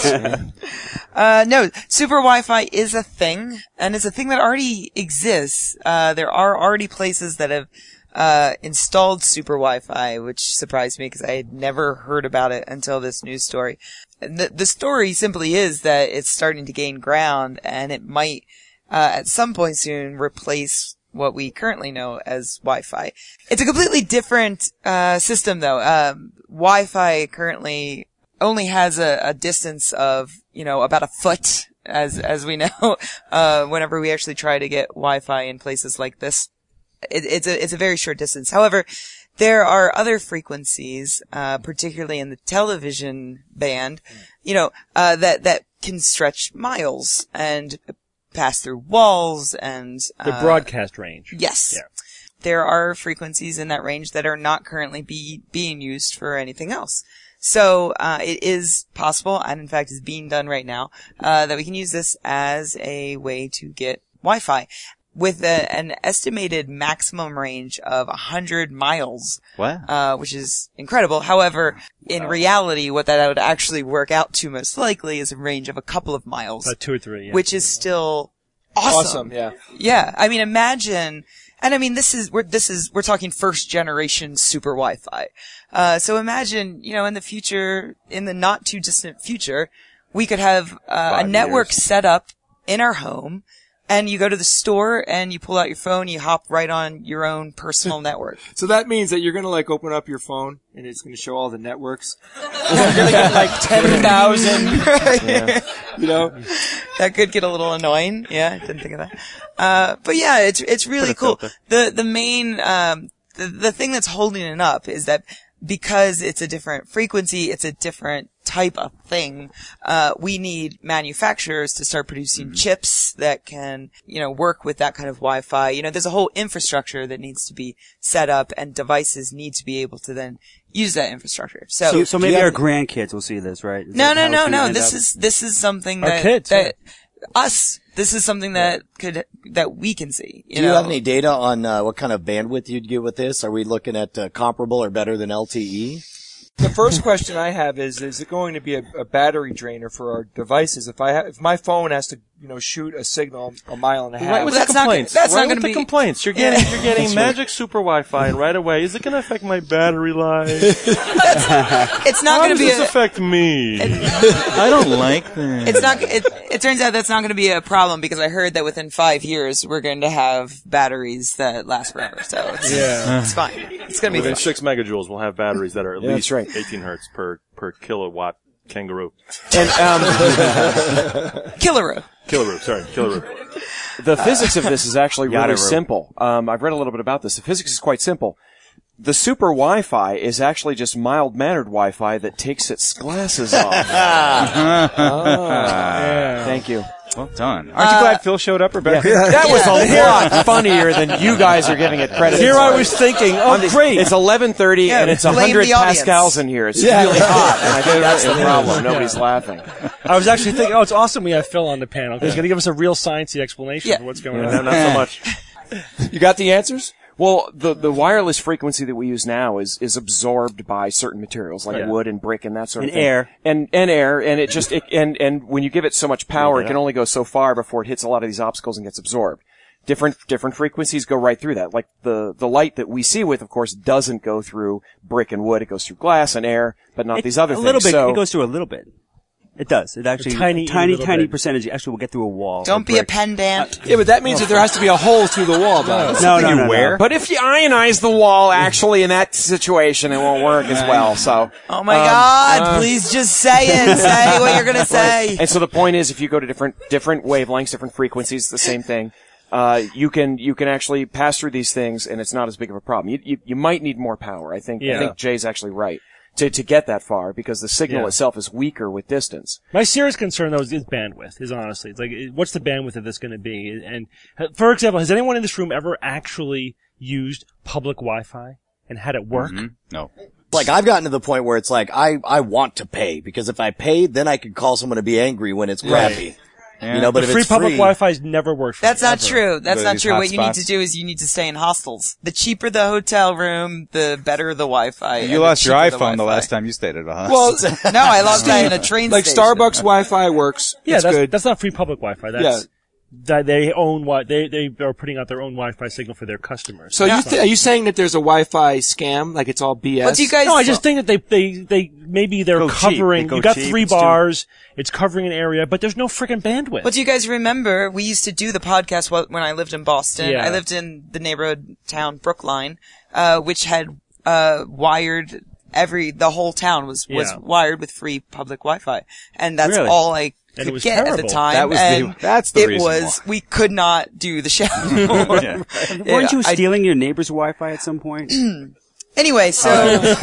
Uh, no, Super Wi-Fi is a thing, and it's a thing that already exists. Uh, there are already places that have, uh, installed Super Wi-Fi, which surprised me because I had never heard about it until this news story. The, the story simply is that it's starting to gain ground, and it might, uh, at some point soon replace what we currently know as Wi-Fi. It's a completely different, uh, system though. Um, Wi-Fi currently only has a, a distance of, you know, about a foot, as, as we know, uh, whenever we actually try to get Wi-Fi in places like this. It, it's a, it's a very short distance. However, there are other frequencies, uh, particularly in the television band, you know, uh, that, that can stretch miles and pass through walls and, The uh, broadcast range. Yes. Yeah. There are frequencies in that range that are not currently be, being used for anything else. So, uh, it is possible, and in fact is being done right now, uh, that we can use this as a way to get Wi-Fi. With a, an estimated maximum range of one hundred miles. What? Uh, which is incredible. However, in reality, what that would actually work out to most likely is a range of a couple of miles. About two or three. Yeah. Which is still awesome. Awesome. Yeah. Yeah, I mean, imagine, and I mean, this is, we're, this is, we're talking first generation super Wi-Fi. Uh, so imagine, you know, in the future, in the not too distant future, we could have, uh, a network years. set up in our home, and you go to the store and you pull out your phone, you hop right on your own personal network. So that means that you're going to like open up your phone and it's going to show all the networks. You're going to get like ten thousand, you know? That could get a little annoying. Yeah, I didn't think of that. Uh, but yeah, it's, it's really cool. The, the main, um, the, the thing that's holding it up is that because it's a different frequency, it's a different type of thing, uh, we need manufacturers to start producing mm-hmm. chips that can, you know, work with that kind of Wi-Fi. You know, there's a whole infrastructure that needs to be set up, and devices need to be able to then use that infrastructure. So, So, so maybe our grandkids will see this, right? Is no, that no, how it's no, gonna no. end This up? is, this is something Our that, kids, that, us, this is something that could, that we can see. You Do know? you have any data on uh, what kind of bandwidth you'd get with this? Are we looking at uh, comparable or better than L T E? The first question I have is, is it going to be a, a battery drainer for our devices? If I ha- if my phone has to you know, shoot a signal a mile and a half. Right with that's the not gonna- complaints. that's right not with gonna the be- complaints. You're getting you're getting magic super Wi-Fi and right away. Is it going to affect my battery life? It's not How going to does be this a, affect me? I don't like that. it's not, it, it turns out that's not going to be a problem because I heard that within five years we're going to have batteries that last forever. So it's, Yeah. it's fine. It's going to be Within fine. six megajoules, we'll have batteries that are at Yeah, least that's right. eighteen hertz per per kilowatt kangaroo. And um, Killaroo. Kiloroo, sorry, Kiloroo. the physics of this is actually really Yada-roo. simple. Um, I've read a little bit about this. The physics is quite simple. The super Wi-Fi is actually just mild-mannered Wi-Fi that takes its glasses off. Yeah. Thank you. Well done. Aren't you glad Phil showed up, Rebecca? That was a lot funnier than you guys are giving it credit Here for. I was thinking, oh great. It's eleven thirty Yeah, and it's blame one hundred the audience. pascals in here. It's really hot, and I think that's the problem. Nobody's laughing. I was actually thinking, oh, it's awesome we have Phil on the panel. He's going to give us a real sciencey explanation Yeah. for what's going No, on. not so much. You got the answers? Well, the the wireless frequency that we use now is is absorbed by certain materials like Yeah. wood and brick and that sort of And thing. air. And and air, and it just it, and and when you give it so much power, it can only go so far before it hits a lot of these obstacles and gets absorbed. Different different frequencies go right through that. Like the the light that we see with, of course, doesn't go through brick and wood. It goes through glass and air, but not It- these other a things. little bit. So, It goes through a little bit. It does. It actually, A tiny, tiny, little tiny bit. percentage actually will get through a wall. Don't or be a brick. pendant. Yeah, but that means that there has to be a hole through the wall, Bob. No, no, no, no. but if you ionize the wall, actually in that situation, it won't work as well. So. Oh my Um, God! uh, Please just say it. Say what you're gonna say. And so the point is, if you go to different different wavelengths, different frequencies, the same thing. Uh, you can you can actually pass through these things, and it's not as big of a problem. You you, you might need more power. I think I Yeah. think Jay's actually right to to get that far because the signal Yeah. itself is weaker with distance. My serious concern, though, is, is bandwidth, is honestly. It's like, what's the bandwidth of this going to be? And, uh, for example, has anyone in this room ever actually used public Wi-Fi and had it work? Mm-hmm. No. Like, I've gotten to the point where it's like, I, I want to pay, because if I pay, then I can call someone to be angry when it's crappy. Yeah. You know, but The if free it's public free, Wi-Fi's never worked for That's me, not ever. true. That's Go to not these true. What you need hotspots. to do is you need to stay in hostels. The cheaper the hotel room, the better the Wi-Fi. and You the lost your cheaper iPhone the Wi-Fi. last time you stayed at a house. Well, No, I lost that in a train like station. Starbucks Wi-Fi works. Yeah, it's that's, good. that's not free public Wi-Fi. That's, Yeah. that they own what, they, they are putting out their own Wi-Fi signal for their customers. So you th- are you saying that there's a Wi-Fi scam? Like it's all B S? What do you guys? No, I just think that they, they, they, maybe they're Go cheap. covering, They go you got cheap. three It's too- bars, it's covering an area, but there's no freaking bandwidth. But do you guys remember we used to do the podcast wh- when I lived in Boston? Yeah. I lived in the neighborhood town Brookline, uh, which had uh, wired every the whole town was was Yeah. wired with free public Wi-Fi, and that's Really? all I And it could was get at terrible. the time. That was the- and that's the it reason was why. we could not do the show. Yeah. Weren't you I- stealing your neighbor's Wi-Fi at some point? Anyway, so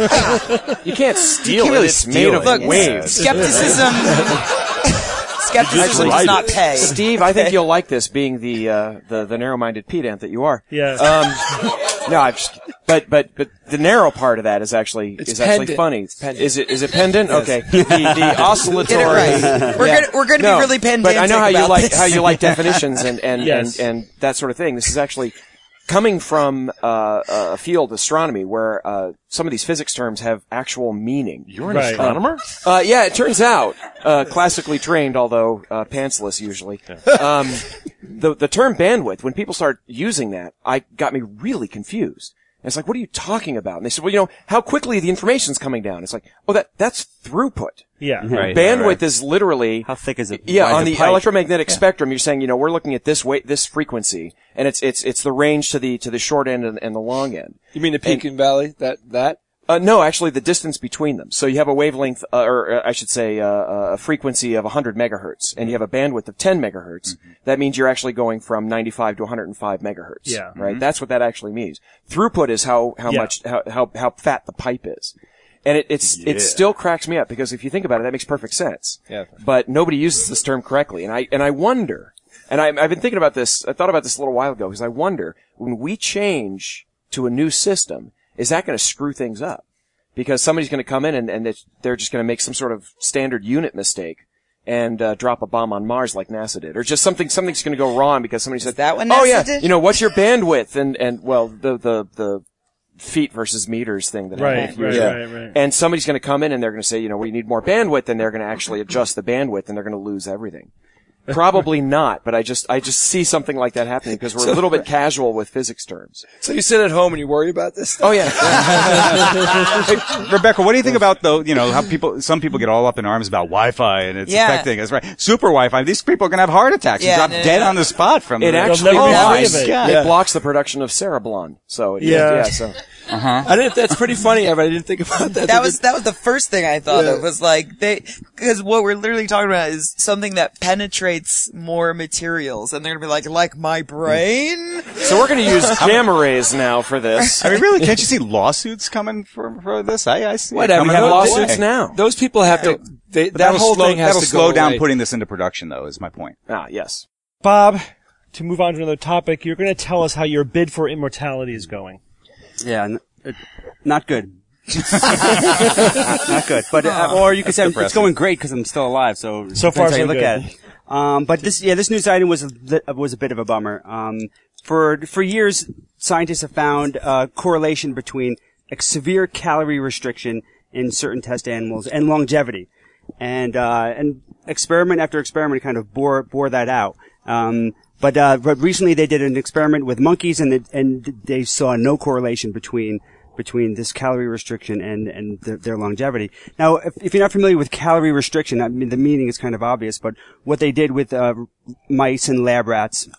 You can't steal can't it. really It's steal made it. of look, waves. skepticism. Skepticism does Actually, not pay. Steve, I think you'll like this, being the uh, the, the narrow-minded pedant that you are. Yeah. Um, no, I'm just, but but but the narrow part of that is actually It's is actually pendant. funny. Is it is it pendant? Okay. The the oscillatory. Get it right. We're Yeah. gonna we're gonna No, be really pedantic but I know how you about like this. how you like definitions and and, Yes. and and that sort of thing. This is actually coming from uh, a field, astronomy, where uh, some of these physics terms have actual meaning. You're an Right. astronomer? Uh, yeah, it turns out, uh, classically trained, although, uh, pantsless usually. Um, the, the term bandwidth, when people start using that, I, got me really confused. And it's like, what are you talking about? And they said, well, you know, how quickly the information's coming down. It's like, oh, that, that's throughput. yeah. Right. Bandwidth right. is literally, How thick is it? yeah, Wide on the the pipe? electromagnetic spectrum, you're saying, you know, we're looking at this weight, this frequency, and it's, it's, it's the range to the, to the short end and, and the long end. You mean the Peak and Valley? That that? Uh, no, actually, the distance between them. So you have a wavelength, uh, or uh, I should say, uh, uh, a frequency of one hundred megahertz, and you have a bandwidth of ten megahertz. Mm-hmm. That means you're actually going from ninety-five to one hundred five megahertz. Yeah. Right? That's what that actually means. Throughput is how, how Yeah. much, how, how, how fat the pipe is. And it, it's, Yeah. it still cracks me up, because if you think about it, that makes perfect sense. Yeah. But nobody uses this term correctly. And I, and I wonder, and I, I've been thinking about this, I thought about this a little while ago, because I wonder, when we change to a new system, is that going to screw things up? Because somebody's going to come in and, and it's- they're just going to make some sort of standard unit mistake and uh, drop a bomb on Mars like NASA did, or just something something's going to go wrong because somebody said, that what "Oh NASA yeah, did?" you know, what's your bandwidth?" And and well, the the the feet versus meters thing that Right, happened. right, Yeah. right, right. And somebody's going to come in and they're going to say, you know, we need more bandwidth, and they're going to actually adjust the bandwidth, and they're going to lose everything. Probably not, but I just I just see something like that happening because we're a little bit casual with physics terms. So you sit at home and you worry about this? Oh yeah. Hey, Rebecca, what do you think about though? You know how people, some people get all up in arms about Wi-Fi and it's Yeah. affecting us, right? Super Wi-Fi. These people are going to have heart attacks Yeah, and drop no, dead no. on the spot from It the, actually never be blocks, free of it. God. it blocks the production of cereblon. So it, Yeah. yeah, so I didn't. That's pretty funny, Evan. I didn't think about that. That was that was the first thing I thought Yeah. of was like they because what we're literally talking about is something that penetrates more materials, and they're gonna be like like my brain. so we're going to use gamma rays now for this. I mean, really, can't you see lawsuits coming for, for this? I, I see. it Whatever. coming We have out of the lawsuits way. now. Those people have to. They, But that that'll whole slow, thing has that'll to slow go down away. putting this into production, though, is my point. Ah, yes. Bob, to move on to another topic, you're going to tell us how your bid for immortality is going. Yeah, n- uh, not good. Not good. But uh, or you could say it's depressing. going great because I'm still alive. So So far, depends how so you look good. at it. Um, but this, yeah, this news item was a, li- was a bit of a bummer. Um, for for years, scientists have found a correlation between a severe calorie restriction in certain test animals and longevity, and uh, and experiment after experiment kind of bore bore that out. Um, but uh, but recently they did an experiment with monkeys, and it, and they saw no correlation between between this calorie restriction and, and their, their longevity. Now, if, if you're not familiar with calorie restriction, I mean, the meaning is kind of obvious, but what they did with, uh, mice and lab rats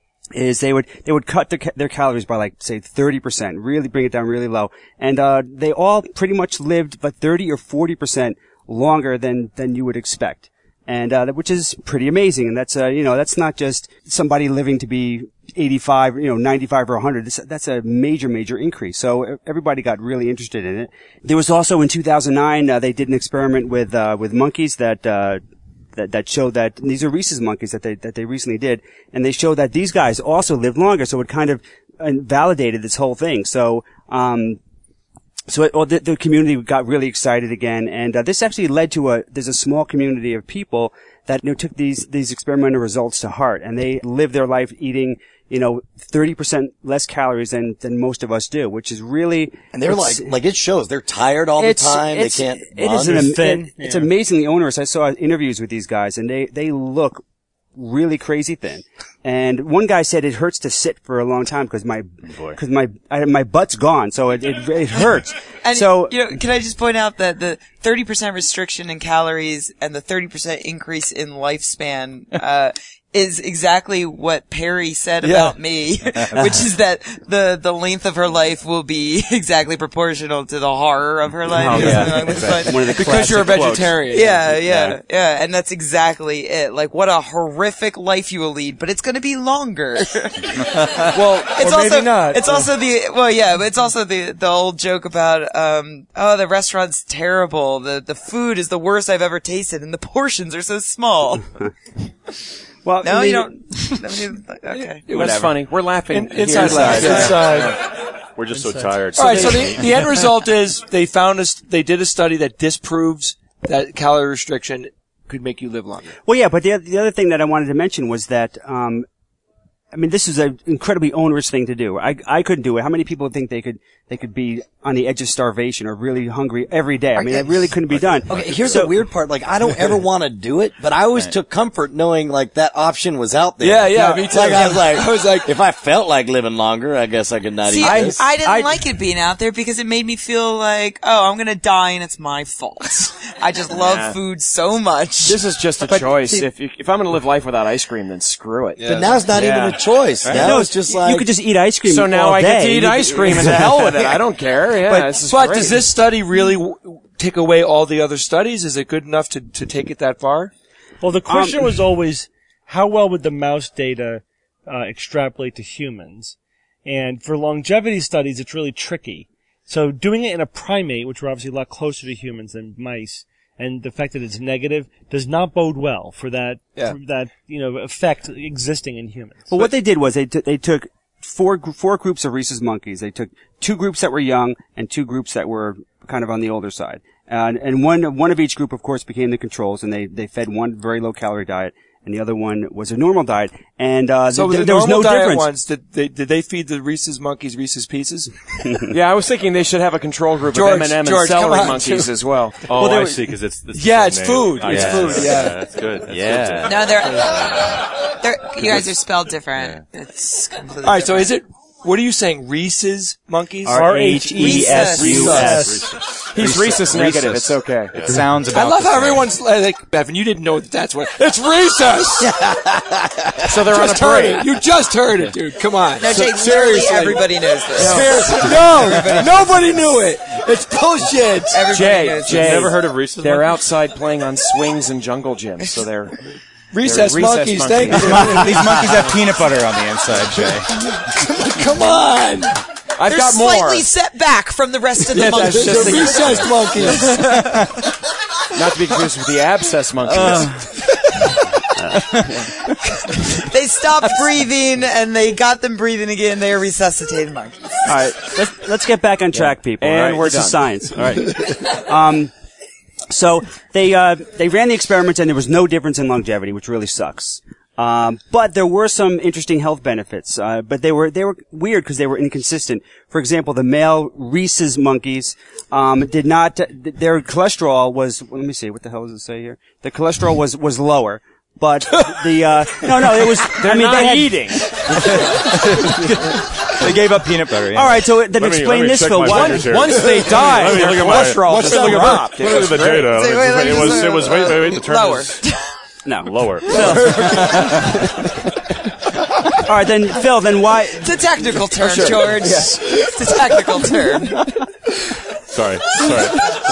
is they would, they would cut their, ca- their calories by like, say, thirty percent, really bring it down really low. And, uh, they all pretty much lived but thirty or forty percent longer than, than you would expect. And, uh, which is pretty amazing. And that's, uh, you know, that's not just somebody living to be eighty-five, you know, ninety-five or one hundred. This, that's a major, major increase. So everybody got really interested in it. There was also in two thousand nine, uh, they did an experiment with, uh, with monkeys that, uh, that, that showed that, these are rhesus monkeys that they, that they recently did, and they showed that these guys also lived longer, so it kind of uh, validated this whole thing. So, um, So it, well, the, the community got really excited again, and uh, this actually led to a. There's a small community of people that you know, took these these experimental results to heart, and they live their life eating, you know, thirty percent less calories than than most of us do, which is really. And they're like, it's- like it shows they're tired all the it's- time. They it's- can't It run. is an, am- thin, it- it's yeah. amazingly onerous. I saw interviews with these guys, and they they look really crazy thin. And one guy said it hurts to sit for a long time because my because my I, my butt's gone, so it it, it hurts. And, so you know, can I just point out that the thirty percent restriction in calories and the thirty percent increase in lifespan, uh, is exactly what Perry said about me, which is that the, the length of her life will be exactly proportional to the horror of her life. Oh, or yeah. something like that. one of the Because you're a classic quotes. vegetarian. Yeah, yeah, yeah, and that's exactly it. Like, what a horrific life you will lead, but it's going to be longer. Well, It's or also maybe not. it's also the well yeah, but it's also the the old joke about um oh the restaurant's terrible. The the food is the worst I've ever tasted and the portions are so small. Well, No, I mean, you don't. I mean, okay. That's funny. We're laughing. In- inside here. laughs. Yeah. Inside. We're just so tired. All right. So the, the end result is they found us. They did a study that disproves that calorie restriction could make you live longer. Well, yeah, but the the other thing that I wanted to mention was that um, I mean, this is an incredibly onerous thing to do. I I couldn't do it. How many people think they could they could be on the edge of starvation or really hungry every day? I mean, it really couldn't be done. Okay, here's So- the weird part. Like, I don't ever want to do it, but I always took comfort knowing, like, that option was out there. Yeah, yeah, Now, me too. Like, I was like, I was like- if I felt like living longer, I guess I could not See, eat I, this. I didn't I- like it being out there because it made me feel like, oh, I'm gonna die and it's my fault. I just love Yeah. food so much. This is just a But, choice. see- if if I'm going to live life without ice cream, then screw it. but now it's not Yeah. even a choice. Now No, it's just you- like, you could just eat ice cream. So now all I get to day. eat ice cream and the hell with it. I don't care. Yeah, But, this is but great. does this study really w- take away all the other studies? Is it good enough to, to take it that far? Well, the question Um, was always, how well would the mouse data uh, extrapolate to humans? And for longevity studies, it's really tricky. So doing it in a primate, which we're obviously a lot closer to humans than mice, and the fact that it's negative does not bode well for that Yeah. for that you know effect existing in humans. Well, what they did was they t- they took four gr- four groups of rhesus monkeys. They took two groups that were young and two groups that were kind of on the older side. And and one one of each group, of course, became the controls, and they they fed one very low calorie diet. and the other one was a normal diet. And uh, So th- the there was no normal diet difference. ones, did they, did they feed the Reese's monkeys Reese's Pieces? Yeah, I was thinking they should have a control group George, of M and M and George, come celery on, monkeys George. as well. Oh, Well, there I was- see, because it's, it's Yeah, the it's same food. name. It's yeah. food, yeah. That's good. That's Yeah. Good No, they're, they're, you guys are spelled different. It's completely All right, so different. is it, what are you saying, Reese's monkeys? R H E S U S. He's rhesus negative. It's okay. It sounds I about love the how same. everyone's like, Bevan, you didn't know that that's what, it's Reese's! So they're on a Just heard parade. it. You just heard it, dude. Come on. No, Jake, literally Seriously. everybody knows this. Seriously. No, nobody knew it. It's bullshit. Everybody Jay, knows Jay, this. Never heard of Reese's? They're monkeys? outside playing on swings and jungle gyms, so they're Recess They're recess monkeys, monkeys. thank you. These monkeys have peanut butter on the inside, Jay. Come on. I've They're got more. slightly set back from the rest of the Yeah, that's monkeys. just The the- recess monkeys. Not to be confused with the abscess monkeys. They stopped breathing and they got them breathing again. They are resuscitated monkeys. All right, let's, let's get back on track, people. And all right? we're this is done. science. All right. Um, so they uh, they ran the experiments and there was no difference in longevity, which really sucks. Um, but there were some interesting health benefits. Uh, but they were they were weird because they were inconsistent. For example, the male rhesus monkeys um, did not. Uh, th- their cholesterol was. Well, let me see. What the hell does it say here? The cholesterol was was lower. But the uh no no it was They're I mean not they had, eating. They gave up peanut butter. Yeah. all right, so then Let me- explain let me this, check Phil. my Why- fingers here. Once they died, Let me their look at my- cholesterol what's just that? Look at my- dropped. Look at the data. Say, wait, let It me was, just, it was, uh, wait, wait, wait, the term lower. is no. lower. All right, then Phil, then why? It's a technical term, George. It's a technical term. Sorry, sorry.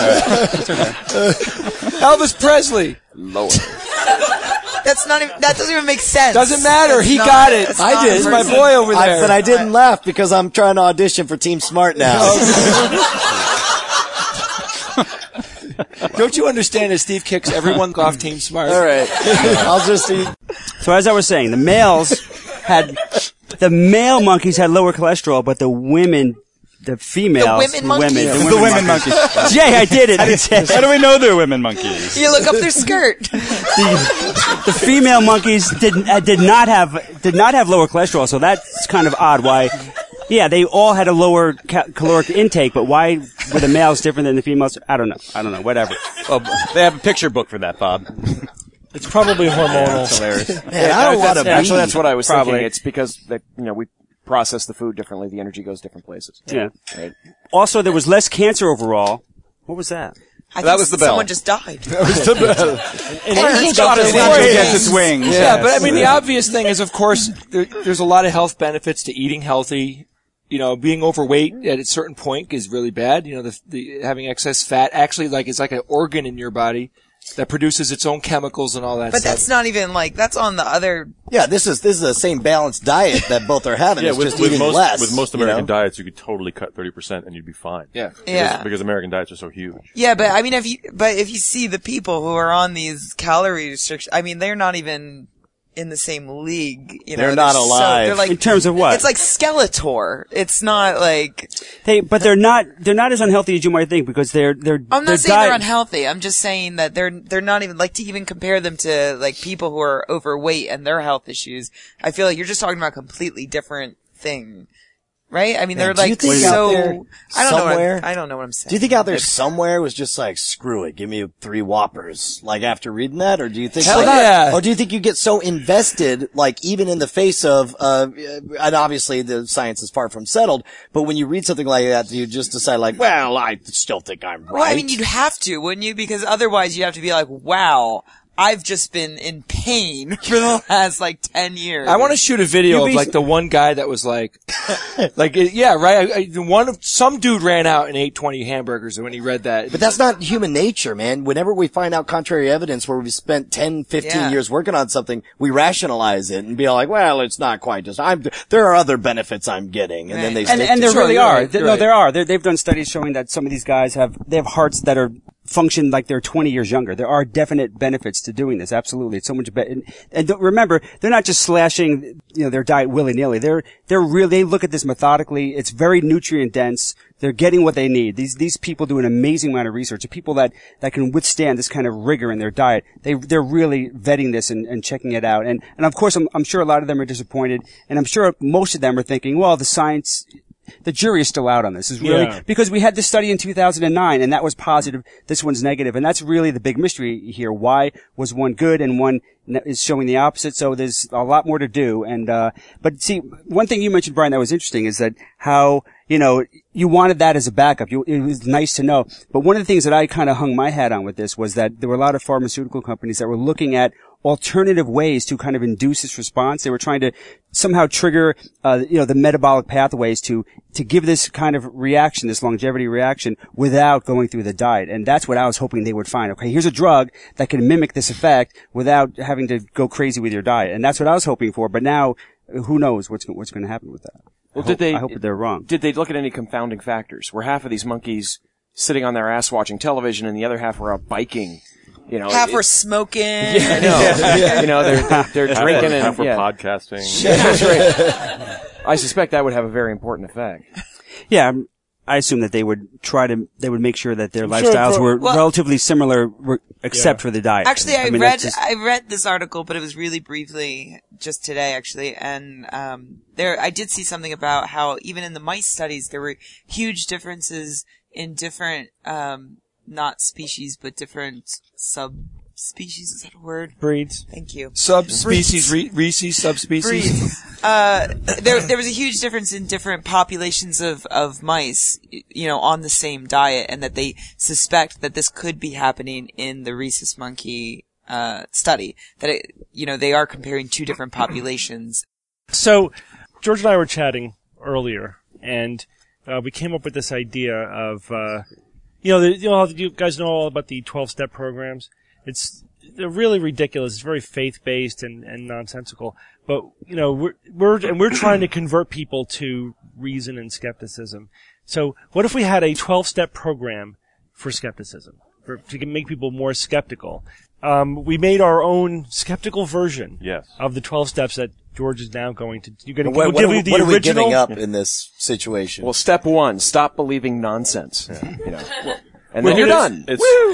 Elvis Presley. That's not even, that doesn't even make sense. Doesn't matter. It's He not- got it. it's I not did. a It's my person. boy over I, there. but I didn't laugh because I'm trying to audition for Team Smart now. Don't you understand that Steve kicks everyone off Team Smart? All right. I'll just eat. So as I was saying, the males had the male monkeys had lower cholesterol, but the women, the females, The women monkeys. women, The women monkeys. Jay, I did it. I did How do we know they're women monkeys? You look up their skirt. the, the female monkeys did uh, did not have did not have lower cholesterol, so that's kind of odd. Why? Yeah, they all had a lower ca- caloric intake, but why were the males different than the females? I don't know. I don't know. Whatever. Well, they have a picture book for that, Bob. It's probably hormonal. That's hilarious. Man, I don't want to Yeah, actually, that's what I was Probably. thinking. It's because that you know we process the food differently. The energy goes different places. Yeah. Right. Also, there was less cancer overall. What was that? I That think was the bell. Someone just died. It's got its against its wings. Yeah, but I mean, the obvious thing is, of course, there, there's a lot of health benefits to eating healthy. You know, being overweight at a certain point is really bad. You know, the, the having excess fat actually like it's like an organ in your body that produces its own chemicals and all that But stuff. that's not even like, that's on the other, Yeah, this is this is the same balanced diet that both are having. Yeah, it's with, just with eating most less. with most you American know? diets, you could totally cut thirty percent and you'd be fine. Yeah. yeah. Because, because American diets are so huge. Yeah, but I mean, if you, but if you see the people who are on these calorie restrictions, I mean, they're not even in the same league. You know, They're not so- alive. they're like, In terms of what? It's like Skeletor. It's not like, They, but they're not. They're not as unhealthy as you might think because they're they're. I'm their not saying diet, they're unhealthy. I'm just saying that they're, they're not even, like, to even compare them to, like, people who are overweight and their health issues. I feel like you're just talking about a completely different thing. Right? I mean, Yeah, they're do you like think so, out there I don't know what somewhere- I'm, I don't know what I'm saying. Do you think out there somewhere was just like, screw it, give me three Whoppers, like after reading that, or do you think, Hell like, yeah. or do you think you get so invested, like even in the face of, uh, and obviously the science is far from settled, but when you read something like that, you just decide like, well, I still think I'm right. Well, I mean, you'd have to, wouldn't you? Because otherwise you'd have to be like, wow, I've just been in pain for the last like ten years. I want to shoot a video You'd of be- like the one guy that was like, like yeah, right. I, I, the one of some dude ran out and ate twenty hamburgers, and when he read that, But that's not human nature, man. Whenever we find out contrary evidence where we've spent ten, fifteen Yeah. years working on something, we rationalize it and be like, well, it's not quite just, I'm, there are other benefits I'm getting. And then they and stick and to there it. Sure, really you're are. right, There- you're no, right. there are. There, they've done studies showing that some of these guys have they have hearts that are function like they're twenty years younger. There are definite benefits to doing this. Absolutely. It's so much better. And, and don't, remember, they're not just slashing, you know, their diet willy-nilly. They're, they're really, they look at this methodically. It's very nutrient dense. They're getting what they need. These, these people do an amazing amount of research. The people that, that can withstand this kind of rigor in their diet, they, they're really vetting this and, and checking it out. And, and of course, I'm, I'm sure a lot of them are disappointed. And I'm sure most of them are thinking, well, the science, the jury is still out on this. Is really Yeah. because we had this study in two thousand nine and that was positive. This one's negative, and that's really the big mystery here. Why was one good and one ne- is showing the opposite? So there's a lot more to do. And uh but see, one thing you mentioned, Brian, that was interesting is that how you know you wanted that as a backup. You, it was nice to know. But one of the things that I kind of hung my hat on with this was that there were a lot of pharmaceutical companies that were looking at alternative ways to kind of induce this response. They were trying to somehow trigger, uh, you know, the metabolic pathways to, to give this kind of reaction, this longevity reaction, without going through the diet. And that's what I was hoping they would find. Okay, here's a drug that can mimic this effect without having to go crazy with your diet. And that's what I was hoping for. But now, who knows what's, what's going to happen with that. Well, I did hope, they? I hope that they're wrong. Did they look at any confounding factors? Were half of these monkeys sitting on their ass watching television, and the other half were out biking? You know, Half it, were smoking. Yeah, I know. You know, they're they're, they're drinking and half for yeah. podcasting. Yeah, that's right. I suspect that would have a very important effect. Yeah, I'm- I assume that they would try to, they would make sure that their Sure, lifestyles for- were Well- relatively similar, re- except Yeah. for the diet. Actually, I, mean, read that's just- I read this article, but it was really briefly just today, actually. And um, there, I did see something about how even in the mice studies, there were huge differences in different, um, not species, but different subspecies. Is that a word? Breeds. Thank you. Subspecies, re- Reese's subspecies. Breeds. Uh, there, there was a huge difference in different populations of, of mice, you know, on the same diet, and that they suspect that this could be happening in the rhesus monkey, uh, study. That it, you know, they are comparing two different populations. So, George and I were chatting earlier, and uh, we came up with this idea of, uh, you know, the, you know, you guys know all about the twelve-step programs. It's they're really ridiculous. It's very faith-based and, and nonsensical. But you know, we're we're and we're trying to convert people to reason and skepticism. So, what if we had a twelve-step program for skepticism, for to make people more skeptical? Um, we made our own skeptical version Yes. of the twelve steps that George is now going to. You're going to What, we'll what give are, you we- the what are we original. giving up in this situation? Well, step one: stop believing nonsense. You know, and Well, then you're it's- done.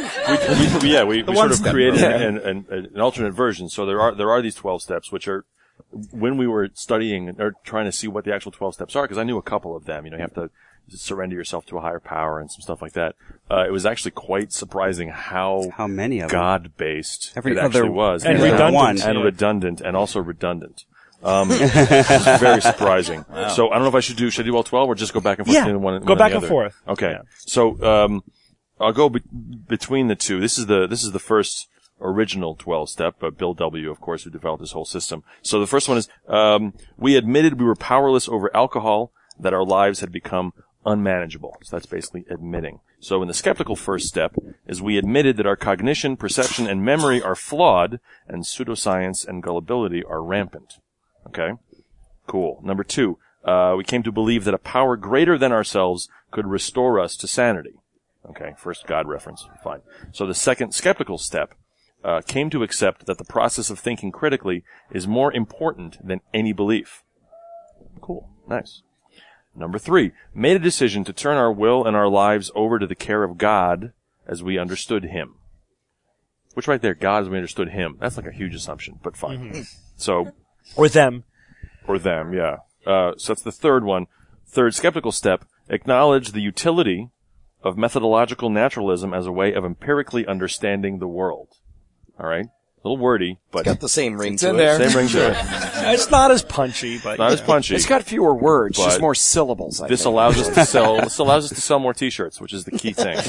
It's, we, we, yeah, we, we sort of one-step created program. an, an, an alternate version. So there are there are these twelve steps, which are when we were studying or trying to see what the actual twelve steps are, because I knew a couple of them. You know, you have to surrender yourself to a higher power and some stuff like that. Uh, it was actually quite surprising how How many of them? God-based Every it actually other- was, And Yeah. redundant. one. and Yeah. redundant, and also redundant. Um, it's very surprising. So I don't know if I should do should I do all twelve or just go back and forth Yeah, between one, go one back the and other? forth. Okay. Yeah. So um, I'll go be- between the two. This is the this is the first original twelve step, but Bill W., of course, who developed this whole system. So the first one is um, we admitted we were powerless over alcohol, that our lives had become unmanageable. So that's basically admitting. So in the skeptical first step is we admitted that our cognition, perception, and memory are flawed, and pseudoscience and gullibility are rampant. Okay? Cool. Number two, uh, we came to believe that a power greater than ourselves could restore us to sanity. Okay, first God reference. Fine. So the second skeptical step uh, came to accept that the process of thinking critically is more important than any belief. Cool. Nice. Number three, made a decision to turn our will and our lives over to the care of God as we understood Him. Which right there, God as we understood Him. That's like a huge assumption, but fine. Mm-hmm. So, Or them. or them, yeah. Uh, so that's the third one. Third skeptical step, acknowledge the utility of methodological naturalism as a way of empirically understanding the world. All right? A little wordy, but Got the same ring It's to in it. there. same ring to it. It's not as punchy, but Not you as know. punchy. It's got fewer words, But just more syllables. I This think. allows us to sell. This allows us to sell more T-shirts, which is the key thing.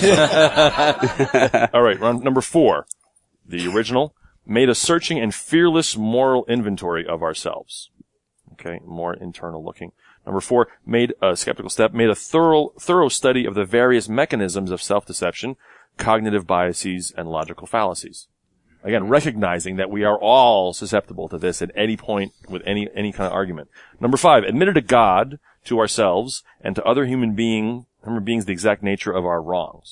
All right, round number four, the original made a searching and fearless moral inventory of ourselves. Okay, more internal looking. Number four, made a skeptical step, made a thorough thorough study of the various mechanisms of self-deception, cognitive biases, and logical fallacies. Again, recognizing that we are all susceptible to this at any point with any any kind of argument. Number five, admitted to God, to ourselves, and to other human being human beings the exact nature of our wrongs.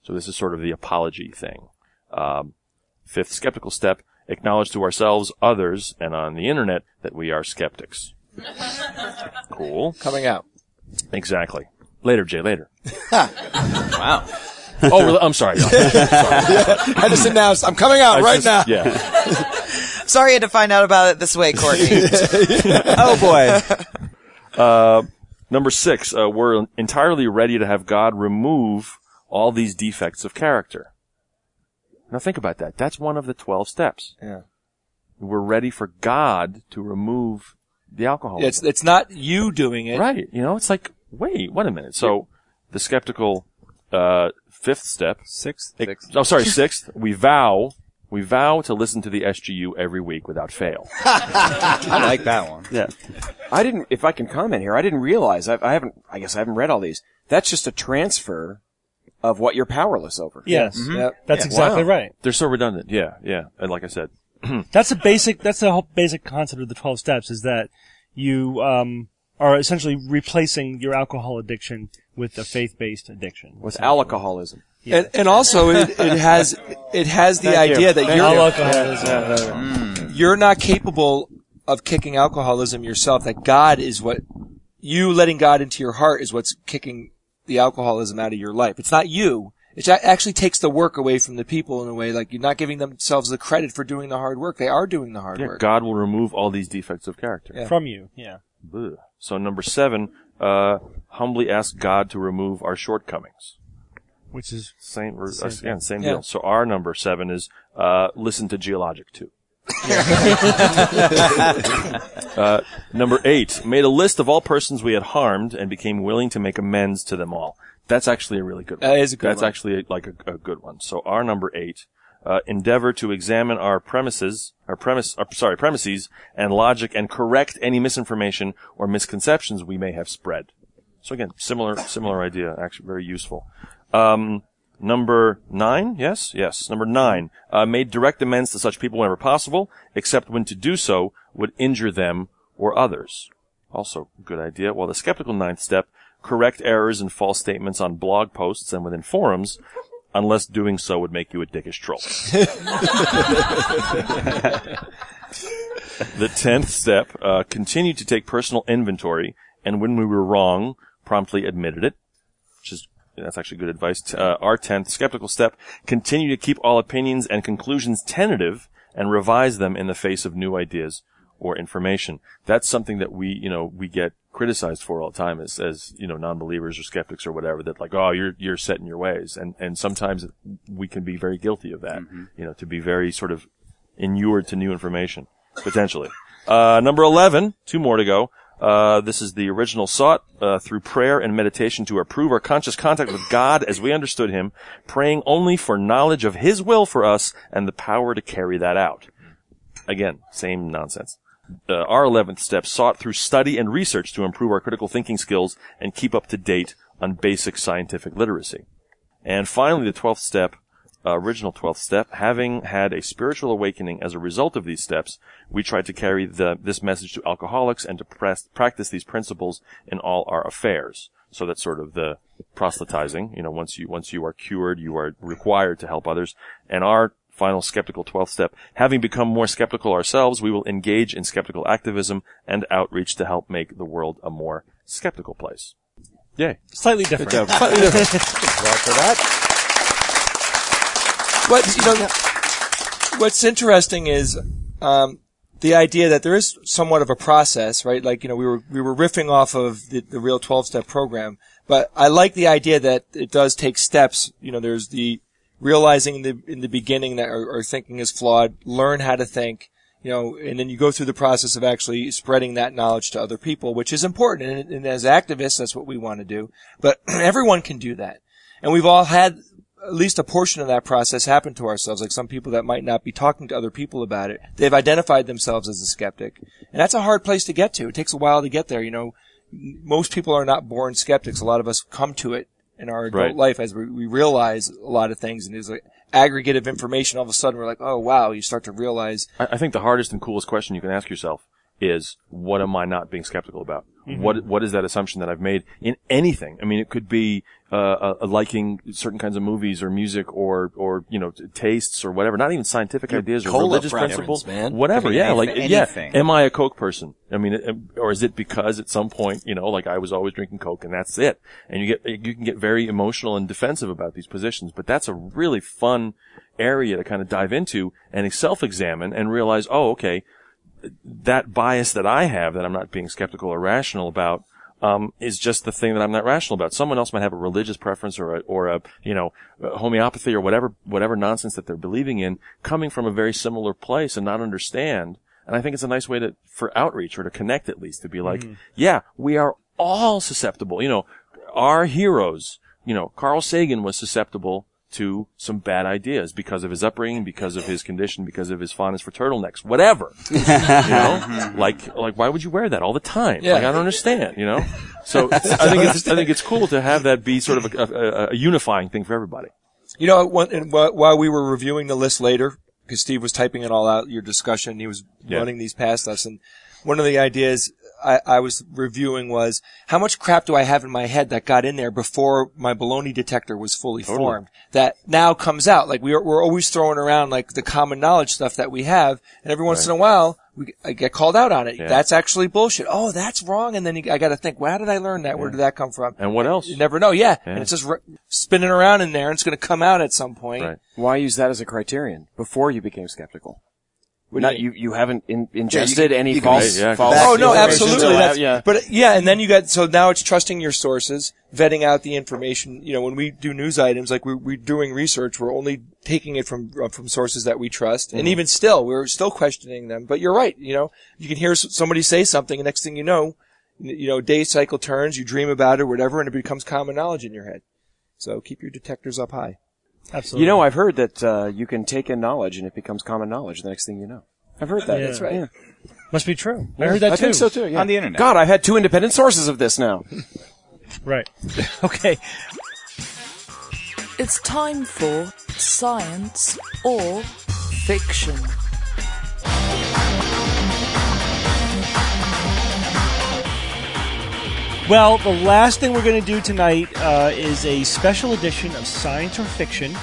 So this is sort of the apology thing. Um, fifth skeptical step, acknowledge to ourselves, others, and on the internet that we are skeptics. Cool. Coming out. Exactly. Later, Jay, later. Wow. Oh, really? I'm sorry. No, sorry. I just announced I'm coming out I right just- now. Yeah. Sorry you had to find out about it this way, Courtney. Oh boy. Uh, number six, uh, we're entirely ready to have God remove all these defects of character. Now think about that. That's one of the twelve steps. Yeah. We're ready for God to remove the alcohol. It's it's not you doing it. Right. You know, it's like, wait, wait a minute. So the skeptical, uh, fifth step. Sixth. Ex- oh, sorry, sixth. We vow, we vow to listen to the S G U every week without fail. I like that one. Yeah. I didn't, if I can comment here, I didn't realize, I, I haven't, I guess I haven't read all these. That's just a transfer of what you're powerless over. Yes. Yep. That's Yeah. exactly Wow. right. They're so redundant. Yeah, yeah. And like I said, That's a basic, that's the whole basic concept of the twelve steps is that you, um, are essentially replacing your alcohol addiction with a faith-based addiction. With alcoholism. And, and also, it, it has it has the Thank you. idea that Thank you're Alcoholism. you're not capable of kicking alcoholism yourself. That God is what you letting God into your heart is what's kicking the alcoholism out of your life. It's not you. It a- actually takes the work away from the people in a way. Like you're not giving themselves the credit for doing the hard work. They are doing the hard yeah, work. God will remove all these defects of character. Yeah. From you, yeah. Ugh. So number seven, uh, humbly ask God to remove our shortcomings. Which is, Same, or, Same uh, thing. again, same Yeah. deal. So our number seven is, uh, listen to Geologic too. uh, number eight, made a list of all persons we had harmed and became willing to make amends to them all. That's actually a really good one. That is a good That's one. actually a, like a, a good one. So our number eight, uh, endeavor to examine our premises, our premise, uh, sorry, premises and logic and correct any misinformation or misconceptions we may have spread. So again, similar, similar idea, actually very useful. Um, number nine, yes, yes. Number nine, uh, made direct amends to such people whenever possible, except when to do so would injure them or others. Also, a good idea. Well, the skeptical ninth step, correct errors and false statements on blog posts and within forums, unless doing so would make you a dickish troll. The tenth step, uh, continue to take personal inventory, and when we were wrong, promptly admitted it, which is, that's actually good advice. Uh, our tenth skeptical step, continue to keep all opinions and conclusions tentative and revise them in the face of new ideas or information. That's something that we, you know, we get criticized for all the time as, as, you know, non-believers or skeptics or whatever, that like, oh, you're, you're set in your ways. And, and sometimes we can be very guilty of that, mm-hmm. you know, to be very sort of inured to new information, potentially. Uh, number eleven, two more to go. Uh, this is the original sought, uh, through prayer and meditation to improve our conscious contact with God as we understood Him, praying only for knowledge of His will for us and the power to carry that out. Again, same nonsense. Uh, our eleventh step, sought through study and research to improve our critical thinking skills and keep up to date on basic scientific literacy. And finally, the twelfth step, uh, original twelfth step, having had a spiritual awakening as a result of these steps, we tried to carry the, this message to alcoholics and to press, practice these principles in all our affairs. So that's sort of the proselytizing. You know, once you, once you are cured, you are required to help others. And our final skeptical twelfth step, having become more skeptical ourselves, we will engage in skeptical activism and outreach to help make the world a more skeptical place. Yay. Slightly different. Good job. Slightly different. Well, for that. What you know, what's interesting is um, the idea that there is somewhat of a process, right? Like you know, we were we were riffing off of the, the real twelve-step program, but I like the idea that it does take steps. You know, there's the realizing in the in the beginning that our, our thinking is flawed, learn how to think, you know, and then you go through the process of actually spreading that knowledge to other people, which is important. And, and as activists, that's what we want to do. But everyone can do that, and we've all had at least a portion of that process happen to ourselves. Like some people that might not be talking to other people about it, they've identified themselves as a skeptic, and that's a hard place to get to. It takes a while to get there. You know, most people are not born skeptics. A lot of us come to it in our adult Right. life as we, we realize a lot of things, and there's like aggregate of information. All of a sudden, we're like, oh wow! You start to realize. I, I think the hardest and coolest question you can ask yourself is what am I not being skeptical about? Mm-hmm. What what is that assumption that I've made in anything? I mean, it could be uh, a, a liking certain kinds of movies or music or or you know t- tastes or whatever. Not even scientific Your ideas or cola religious preference, principles, man. whatever. Could be Yeah, like anything. yeah. Anything. Am I a Coke person? I mean, it, or is it because at some point you know, like I was always drinking Coke and that's it? And you get you can get very emotional and defensive about these positions, but that's a really fun area to kind of dive into and self-examine and realize, oh, okay, that bias that I have that I'm not being skeptical or rational about, um, is just the thing that I'm not rational about. Someone else might have a religious preference or a, or a, you know, a homeopathy or whatever, whatever nonsense that they're believing in coming from a very similar place and not understand. And I think it's a nice way to, for outreach or to connect at least, to be like, mm-hmm. yeah, we are all susceptible. You know, our heroes, you know, Carl Sagan was susceptible to some bad ideas because of his upbringing, because of his condition, because of his fondness for turtlenecks, whatever. You know, like, like, why would you wear that all the time? Yeah. Like, I don't understand, you know? So, I think it's, I think it's cool to have that be sort of a, a, a unifying thing for everybody. You know, when, and while we were reviewing the list later, because Steve was typing it all out, your discussion, he was Yeah. running these past us, and one of the ideas I, I was reviewing was, how much crap do I have in my head that got in there before my baloney detector was fully Totally. formed that now comes out? Like, we're, we're always throwing around, like, the common knowledge stuff that we have, and every once Right. in a while, we I get called out on it. Yeah. That's actually bullshit. Oh, that's wrong, and then you, I gotta think, well, how did I learn that? Where did that come from? And what else? You never know, yeah. Yeah. And it's just r- spinning around in there, and it's gonna come out at some point. Right. Why use that as a criterion before you became skeptical? What do you Not you. You haven't in, Yeah, ingested you- any you can- false. Yeah, false Oh no, information absolutely. until That's, after- yeah. But yeah, and then you got so now it's trusting your sources, vetting out the information. You know, when we do news items, like we're, we're doing research, we're only taking it from uh, from sources that we trust, Mm-hmm. and even still, we're still questioning them. But you're right. You know, you can hear s- somebody say something, and next thing you know, you know, day cycle turns, you dream about it, or whatever, and it becomes common knowledge in your head. So keep your detectors up high. Absolutely. You know, I've heard that uh, you can take in knowledge and it becomes common knowledge the next thing you know. I've heard that. Yeah. That's right. Yeah. Must be true. I heard that I too. think so too. Yeah. On the internet. God, I've had two independent sources of this now. Right. Okay. It's time for science or fiction. Well, the last thing we're going to do tonight uh, is a special edition of Science or Fiction,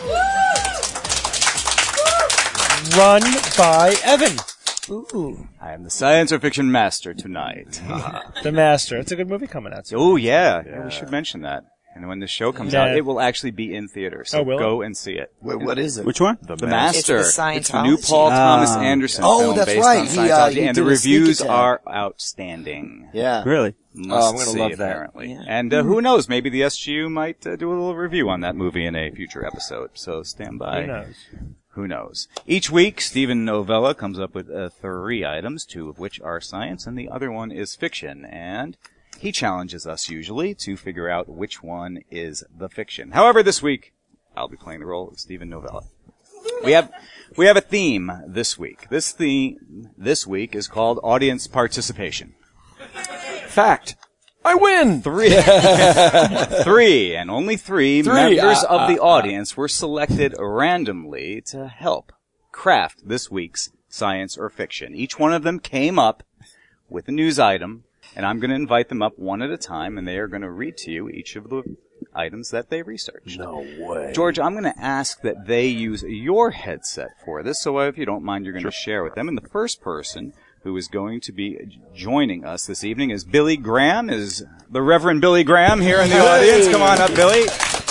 run by Evan. Ooh, I am the science or fiction master tonight. the master. It's a good movie coming out soon. Oh yeah. yeah, we should mention that. And when the show comes Yeah. out, it will actually be in theater. So Oh, will it? go and see it. Wait, what is it? Which one? The, The Master. Master. It's the the new Scientology. Paul Thomas Ah. Anderson Oh, film that's based right. on He, uh, Scientology, he and the did a sneak reviews attack. are outstanding. Yeah. Really? Must Oh, I'm gonna see, love that. apparently. And uh, who knows? Maybe the S G U might uh, do a little review on that movie in a future episode. So stand by. Who knows? Who knows? Each week, Stephen Novella comes up with uh, three items, two of which are science, and the other one is fiction. And he challenges us usually to figure out which one is the fiction. However, this week, I'll be playing the role of Stephen Novella. We have we have a theme this week. This theme this week is called audience participation. Fact. I win. Three, three, and only three, Three, members uh, of the uh, audience were selected randomly to help craft this week's science or fiction. Each one of them came up with a news item, and I'm going to invite them up one at a time, and they are going to read to you each of the items that they researched. No way. George, I'm going to ask that they use your headset for this, so if you don't mind, you're going to share with them. And the first person who is going to be joining us this evening is Billy Graham, is the Reverend Billy Graham here in the audience. Come on up, Billy.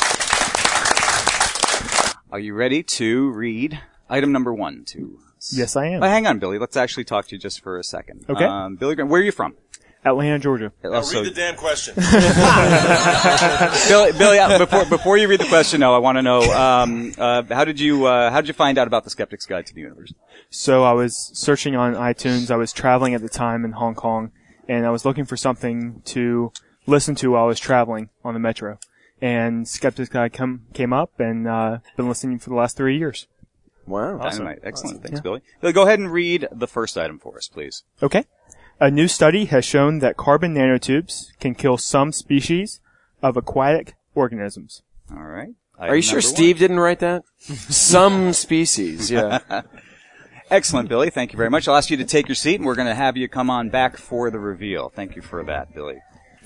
Are you ready to read item number one? To Yes, I am. Well, hang on, Billy. Let's actually talk to you just for a second. Okay. Um, Billy Graham, where are you from? Atlanta, Georgia. Uh, so- Read the damn question. Billy, Billy uh, before before you read the question, though, I want to know um, uh, how did you uh, how did you find out about the Skeptic's Guide to the Universe? So I was searching on iTunes. I was traveling at the time in Hong Kong, and I was looking for something to listen to while I was traveling on the metro. And Skeptic's Guide come, came up, and uh, been listening for the last three years. Wow. Dynamite. Excellent. Awesome. Thanks, Yeah. Billy. Billy. Go ahead and read the first item for us, please. Okay. A new study has shown that carbon nanotubes can kill some species of aquatic organisms. All right. Are you sure Steve didn't write that? Some species, yeah. Excellent, Billy. Thank you very much. I'll ask you to take your seat, and we're going to have you come on back for the reveal. Thank you for that, Billy.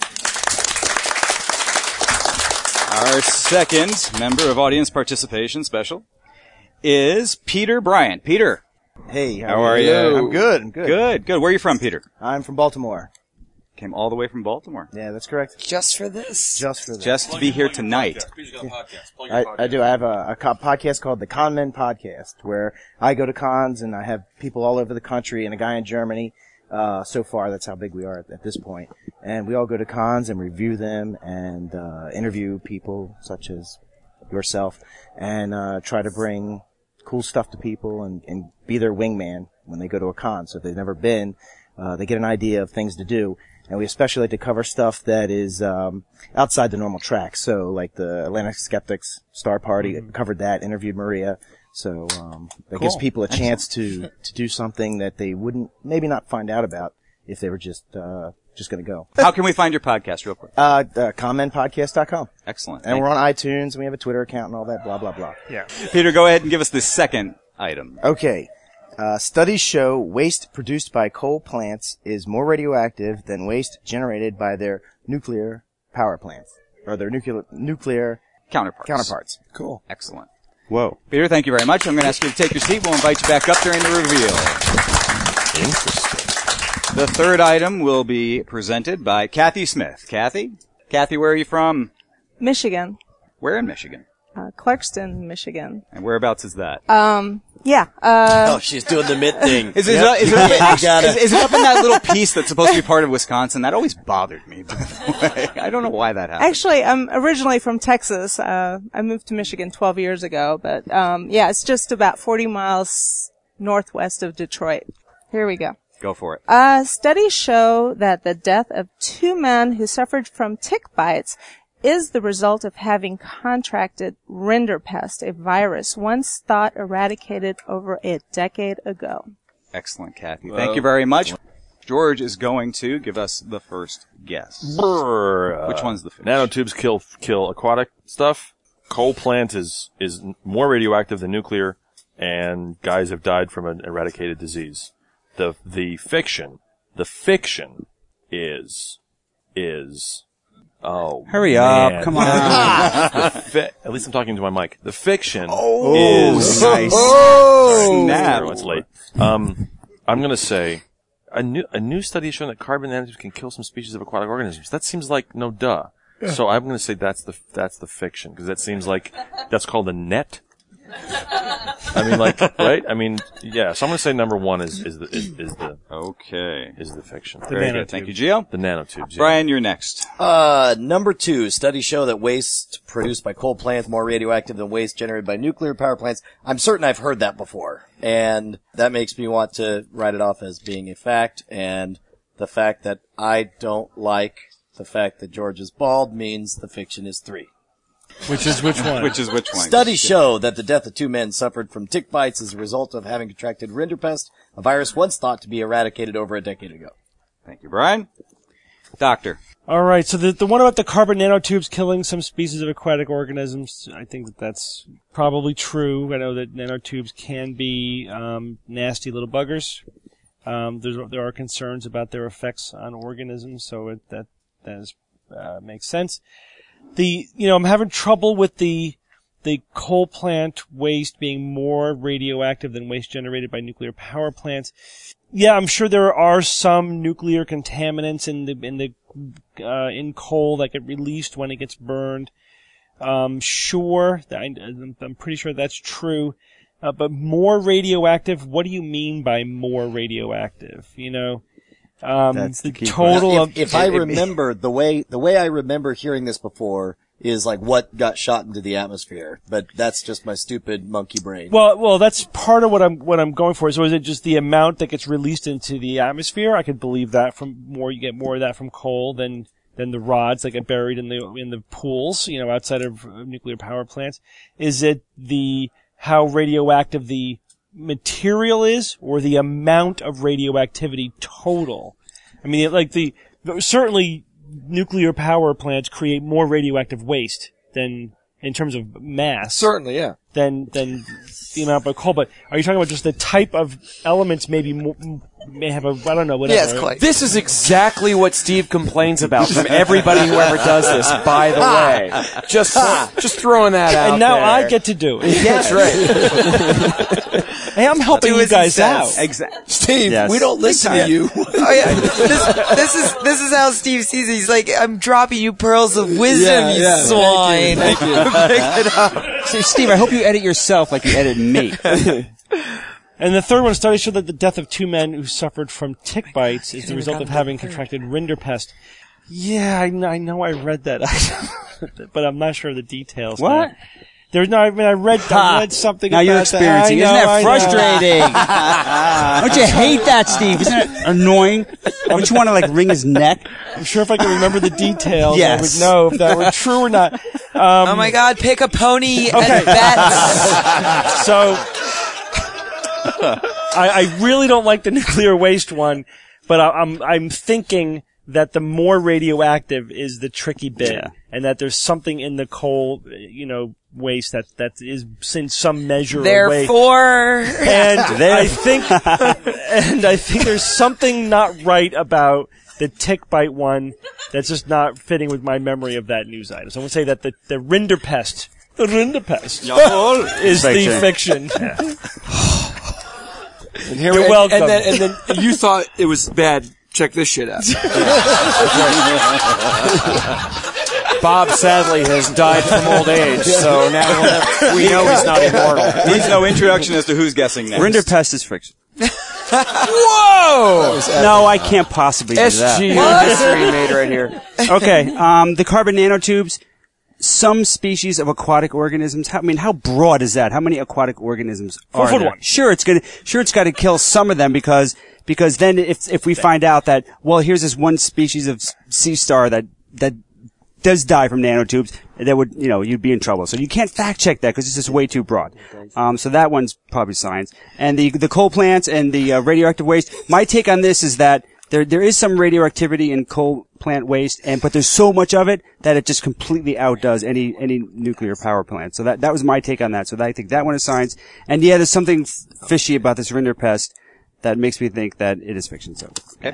Our second member of audience participation special is Peter Bryant. Peter. Hey, how, How are you? I'm good. I'm good. Good, good. Where are you from, Peter? I'm from Baltimore. Came all the way from Baltimore. Yeah, that's correct. Just for this. Just for this. Just to be here tonight. I, I do. I have a, a co- podcast called the Con Men Podcast, where I go to cons and I have people all over the country and a guy in Germany. Uh, so far, that's how big we are at, at this point. And we all go to cons and review them and uh, interview people such as yourself and uh, try to bring cool stuff to people and, and be their wingman when they go to a con. So if they've never been, uh, they get an idea of things to do. And we especially like to cover stuff that is um, outside the normal track. So like the Atlantic Skeptics Star Party, mm-hmm. covered that, interviewed Maria. So um, that Cool. gives people a chance Excellent. to, to do something that they wouldn't, maybe not find out about if they were just uh, just going to go. How can we find your podcast real quick? Uh, uh con men podcast dot com. Excellent. And Thank we're you. on iTunes, and we have a Twitter account and all that, blah, blah, blah. Yeah. Peter, go ahead and give us the second item. Okay. Uh, studies show waste produced by coal plants is more radioactive than waste generated by their nuclear power plants, or their nuclear nuclear Counterparts. counterparts. Cool. Excellent. Whoa. Peter, thank you very much. I'm going to ask you to take your seat. We'll invite you back up during the reveal. Interesting. The third item will be presented by Kathy Smith. Kathy? Kathy, where are you from? Michigan. Where in Michigan? Uh, Clarkston, Michigan. And whereabouts is that? Um, yeah, uh. Oh, she's doing the mid thing. Is, is, Yep. it, is, You it, gotta- is, is it up in that little piece that's supposed to be part of Wisconsin? That always bothered me, by the way. I don't know why that happened. Actually, I'm originally from Texas. Uh, I moved to Michigan twelve years ago, but, um, yeah, it's just about forty miles northwest of Detroit. Here we go. Go for it. Uh, studies show that the death of two men who suffered from tick bites is the result of having contracted rinderpest, a virus once thought eradicated over a decade ago. Excellent, Kathy. Well- Thank you very much. George is going to give us the first guess. Brr, Which uh, one's the fish? Nanotubes kill kill aquatic stuff. Coal plant is is more radioactive than nuclear, and guys have died from an eradicated disease. The the fiction, the fiction is is oh Hurry up, man. come on. The fi- at least I'm talking to my mic. The fiction Oh, is nice. Oh, snap. It's late. Um, I'm gonna say. A new a new study has shown that carbon nanotubes can kill some species of aquatic organisms. That seems like no duh. Yeah. So I'm going to say that's the that's the fiction because that seems like that's called a net. I mean, like, right? I mean, yeah. So I'm going to say number one is is the is, is the okay is the fiction. The Very good. Thank you, Gio. The nanotubes. Yeah. Brian, you're next. Uh, number two, studies show that waste produced by coal plants more radioactive than waste generated by nuclear power plants. I'm certain I've heard that before, and that makes me want to write it off as being a fact, and the fact that I don't like the fact that George is bald means the fiction is three. Which is which one? Which is which one? Studies show that the death of two men suffered from tick bites as a result of having contracted rinderpest, a virus once thought to be eradicated over a decade ago. Thank you, Brian. Doctor. All right, so the the one about the carbon nanotubes killing some species of aquatic organisms, I think that that's probably true. I know that nanotubes can be um, nasty little buggers. Um, there's, there are concerns about their effects on organisms, so it, that that is, uh, makes sense. The you know I'm having trouble with the the coal plant waste being more radioactive than waste generated by nuclear power plants. Yeah, I'm sure there are some nuclear contaminants in the in the uh, in coal that get released when it gets burned. Um, sure, I, I'm pretty sure that's true. Uh, but more radioactive? What do you mean by more radioactive? You know, um, That's the, the key total question. of If, if I remember the way the way I remember hearing this before is like what got shot into the atmosphere, but that's just my stupid monkey brain. Well, well, that's part of what I'm what I'm going for. So is it just the amount that gets released into the atmosphere? I could believe that from more. You get more of that from coal than than the rods that get buried in the in the pools, you know, outside of nuclear power plants. Is it the how radioactive the material is, or the amount of radioactivity total? I mean, like the certainly nuclear power plants create more radioactive waste than in terms of mass. Certainly, yeah. than than the amount of coal. But are you talking about just the type of elements? Maybe more, may have a I don't know whatever. Yeah, it's quite. This is exactly what Steve complains about from everybody who ever does this. By the way, just just throwing that out. And now there. I get to do it. That's right. Hey, I'm helping Do you as he guys says. out. Exactly. Steve, Yes. we don't listen to you. Oh yeah, this, this is this is how Steve sees it. He's like, I'm dropping you pearls of wisdom, Yeah, you yeah. swine. Thank you. Pick it up. So, Steve, I hope you edit yourself like you edit me. And the third one, studies show that the death of two men who suffered from tick bites is the result of having contracted rinderpest. Yeah, I know, I know I read that, but I'm not sure of the details. What? There. There's no, I mean, I read, I read something Now about you're that. experiencing. I Isn't know, that I know. frustrating? Don't you hate that, Steve? Isn't it annoying? Don't you want to like wring his neck? I'm sure if I could remember the details, Yes. I would know if that were true or not. Um, Oh my God, pick a pony Okay. and bet. So, I, I really don't like the nuclear waste one, but I, I'm I'm thinking that the more radioactive is the tricky bit, Yeah. and that there's something in the coal, you know, waste that that is in some measure away. Therefore, And I think, and I think there's something not right about the tick bite one that's just not fitting with my memory of that news item. So I'm going to say that the, the rinderpest, the rinderpest, is the fiction. And here You're and, welcome. And then, and then you thought it was bad. Check this shit out. Bob sadly has died from old age, so now we'll have, we know he's not immortal. Needs no introduction as to who's guessing next. Rinderpest is fiction. Whoa! No, I can't possibly do S G U that. history made right here. Okay, um, the carbon nanotubes. Some species of aquatic organisms. How, I mean, how broad is that? How many aquatic organisms Four are foot there? one. Sure, it's gonna. Sure, it's got to kill some of them because because then if if we find out that well, here's this one species of s- sea star that that does die from nanotubes, that would you know you'd be in trouble. So you can't fact check that because it's just way too broad. Um, so that one's probably science. And the the coal plants and the uh, radioactive waste. My take on this is that there there is some radioactivity in coal plant waste, and but there's so much of it that it just completely outdoes any any nuclear power plant. So that that was my take on that. So that, I think that one is science. And yeah, there's something f- fishy about this rinderpest that makes me think that it is fiction. So Okay.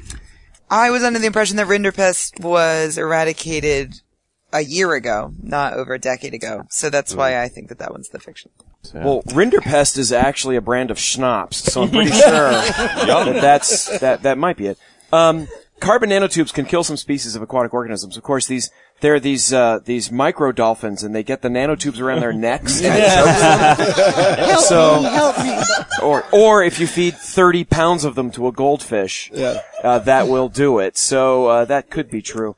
I was under the impression that rinderpest was eradicated a year ago, not over a decade ago. So that's why I think that that one's the fiction. Well, Rinderpest is actually a brand of schnapps, so I'm pretty sure that that's, that, that might be it. Um, carbon nanotubes can kill some species of aquatic organisms. Of course, these, there are these, uh, these micro dolphins, and they get the nanotubes around their necks. And it chokes them. Help so, me, help me. Or, or if you feed thirty pounds of them to a goldfish, Yeah. uh, that will do it. So, uh, that could be true.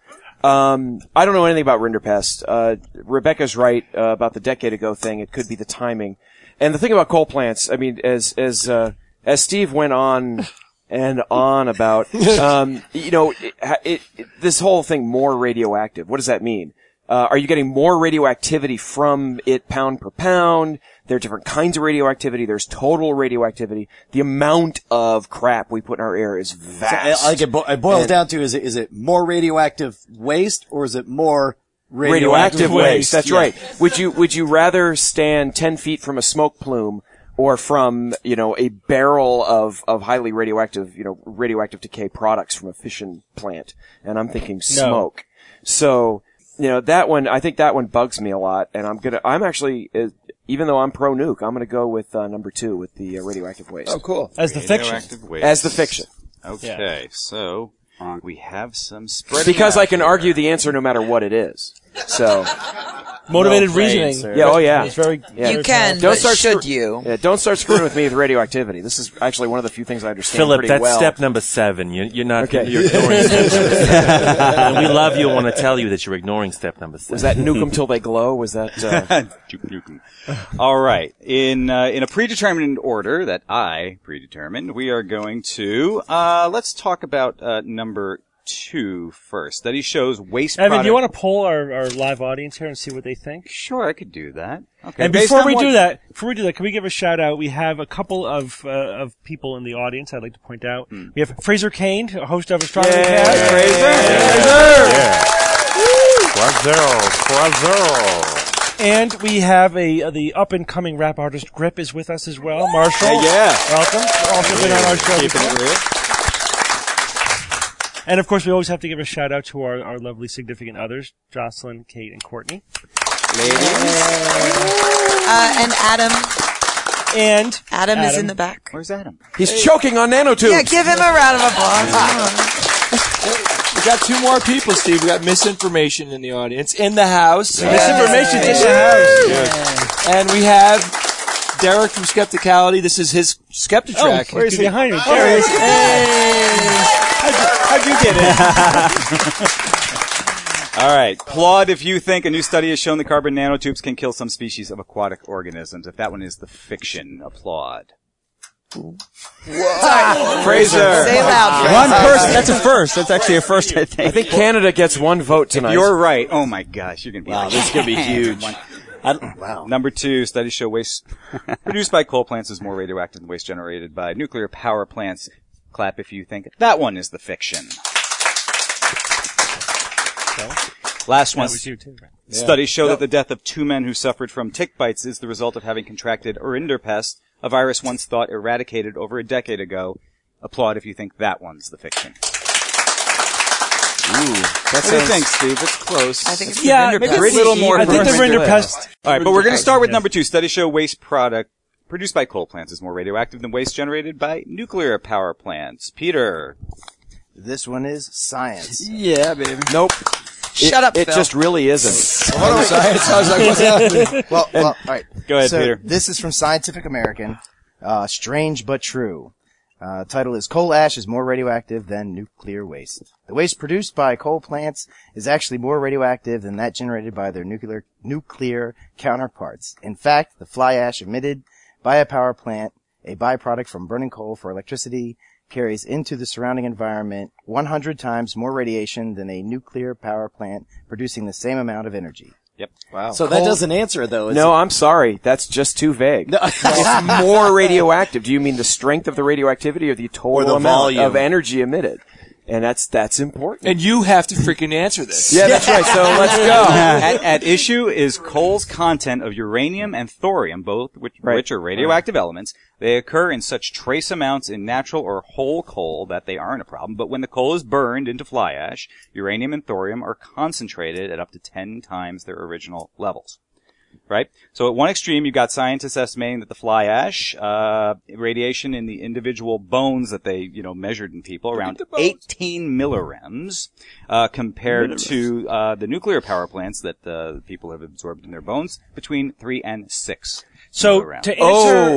Um, I don't know anything about rinderpest. Uh, Rebecca's right, uh, about the decade ago thing. It could be the timing. And the thing about coal plants, I mean, as, as, uh, as Steve went on and on about, um, you know, it, it, it, this whole thing more radioactive. What does that mean? Uh, are you getting more radioactivity from it pound per pound? There are different kinds of radioactivity. There's total radioactivity. The amount of crap we put in our air is vast. So, like it, bo- it boils And- down to is it is it more radioactive waste or is it more radioactive waste. waste? That's Yeah. right. Would you would you rather stand ten feet from a smoke plume or from you know a barrel of of highly radioactive you know radioactive decay products from a fission plant? And I'm thinking smoke. So you know that one. I think that one bugs me a lot. And I'm gonna. I'm actually. Uh, Even though I'm pro nuke, I'm going to go with uh, number two with the uh, radioactive waste. Oh, cool. As the fiction. Radioactive waste. As the fiction. Okay, so we have some spreading Because out I can here. argue the answer no matter what it is. So Motivated well played, reasoning. sir. Yeah, oh yeah. It's very, Yeah. You can, Don't but start should screw- you? Yeah, don't start screwing with me with radioactivity. This is actually one of the few things I understand Philip, pretty that's well. step number seven. You, you're not. Okay. You're ignoring step number seven. And we love you and want to tell you that you're ignoring step number seven. Was that nuke them till they glow? Was that? Uh... Juke nuke 'em. All right. In uh, in a predetermined order that I predetermined, we are going to uh, let's talk about uh, number two first. Study shows waste. Evan, product- do you want to poll our, our live audience here and see what they think? Sure, I could do that. Okay. And based before on we what- do that, before we do that, can we give a shout out? We have a couple of uh, of people in the audience I'd like to point out. Hmm. We have Fraser Kane, a host of Astronomy Yay, Cast. Fraser! Yeah. Squad zero. Squad zero. And we have a uh, the up and coming rap artist Grip is with us as well. Marshall, Yeah, yeah. welcome. Also been on our show Keeping before. it real. And of course, we always have to give a shout out to our, our lovely significant others, Jocelyn, Kate, and Courtney. Uh, and Adam. And Adam, is Adam. in the back. Where's Adam? He's choking on nanotubes. Yeah, give him a round of applause. We got two more people, Steve. We got misinformation in the audience, in the house. Misinformation's in the house. And we have Derek from Skepticality. This is his Skeptic Oh, track. where's he behind me? There he is. Hey! How'd you, how'd you get it? All right. Applaud if you think a new study has shown that carbon nanotubes can kill some species of aquatic organisms. If that one is the fiction, applaud. Fraser. Say loud, One person. That's a first. That's actually a first, I think. I think Canada gets one vote tonight. You're right. Oh my gosh, you're gonna be Wow, like, this is gonna be huge. One. I don't- wow. Number two, studies show waste produced by coal plants is more radioactive than waste generated by nuclear power plants. Clap if you think that one is the fiction. Last one. That was you too, right? Studies show that the death of two men who suffered from tick bites is the result of having contracted rinderpest, a virus once thought eradicated over a decade ago. Applaud if you think that one's the fiction. Ooh, what do you think, Steve? It's close. I think it's Yeah, the maybe Rinderpest. a little more. I think the for rinderpest. All right, but we're going to start with Yes. number two. Studies show waste product produced by coal plants is more radioactive than waste generated by nuclear power plants. Peter. This one is science. Yeah, baby. Nope. Shut it, up, It Phil. just really isn't. Science. I was like, what's happening? Well, well, all right. Go ahead, so Peter. This is from Scientific American. Uh, strange but true. Uh, title is Coal Ash is more radioactive than nuclear waste. The waste produced by coal plants is actually more radioactive than that generated by their nuclear nuclear counterparts. In fact, the fly ash emitted by a power plant, a byproduct from burning coal for electricity, carries into the surrounding environment one hundred times more radiation than a nuclear power plant producing the same amount of energy. Yep. Wow. So that doesn't answer it, though. Is No, it? I'm sorry. That's just too vague. It's more radioactive. Do you mean the strength of the radioactivity or the total Or the amount volume. of energy emitted? And that's that's important. And you have to freaking answer this. Yeah, that's right. So let's go. at, at issue is coal's content of uranium and thorium, both which, Right. which are radioactive elements. They occur in such trace amounts in natural or whole coal that they aren't a problem. But when the coal is burned into fly ash, uranium and thorium are concentrated at up to ten times their original levels. Right? So at one extreme, you've got scientists estimating that the fly ash, uh, radiation in the individual bones that they, you know, measured in people, around eighteen millirems, uh, compared to, uh, the nuclear power plants that, uh, people have absorbed in their bones, between three and six. So millirems. to answer,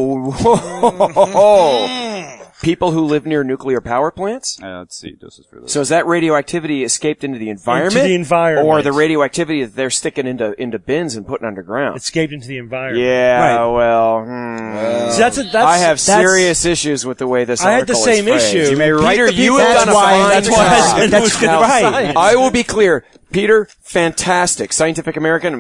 Oh, people who live near nuclear power plants? Uh, let's see, doses for those. So is that radioactivity escaped into the environment? Into the environment. Or the radioactivity that they're sticking into, into bins and putting underground? escaped into the environment. Yeah, Right. well, hmm. See, that's a, that's, I have that's, serious issues with the way this I had the article same is phrased. issue. You may write Peter, the you people- have That's done a why- fine that's why I job. said it was good Now, right. I will be clear. Peter, fantastic. Scientific American,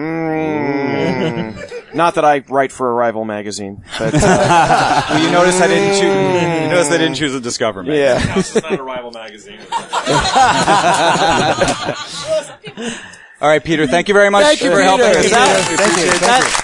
mm. Not that I write for a rival magazine, but uh, well, you notice I didn't choose, you notice I didn't choose a Discover magazine. yeah. It's not a rival magazine. All right, Peter, thank you very much Thank you, for Peter. helping us Thank out. you. We appreciate that.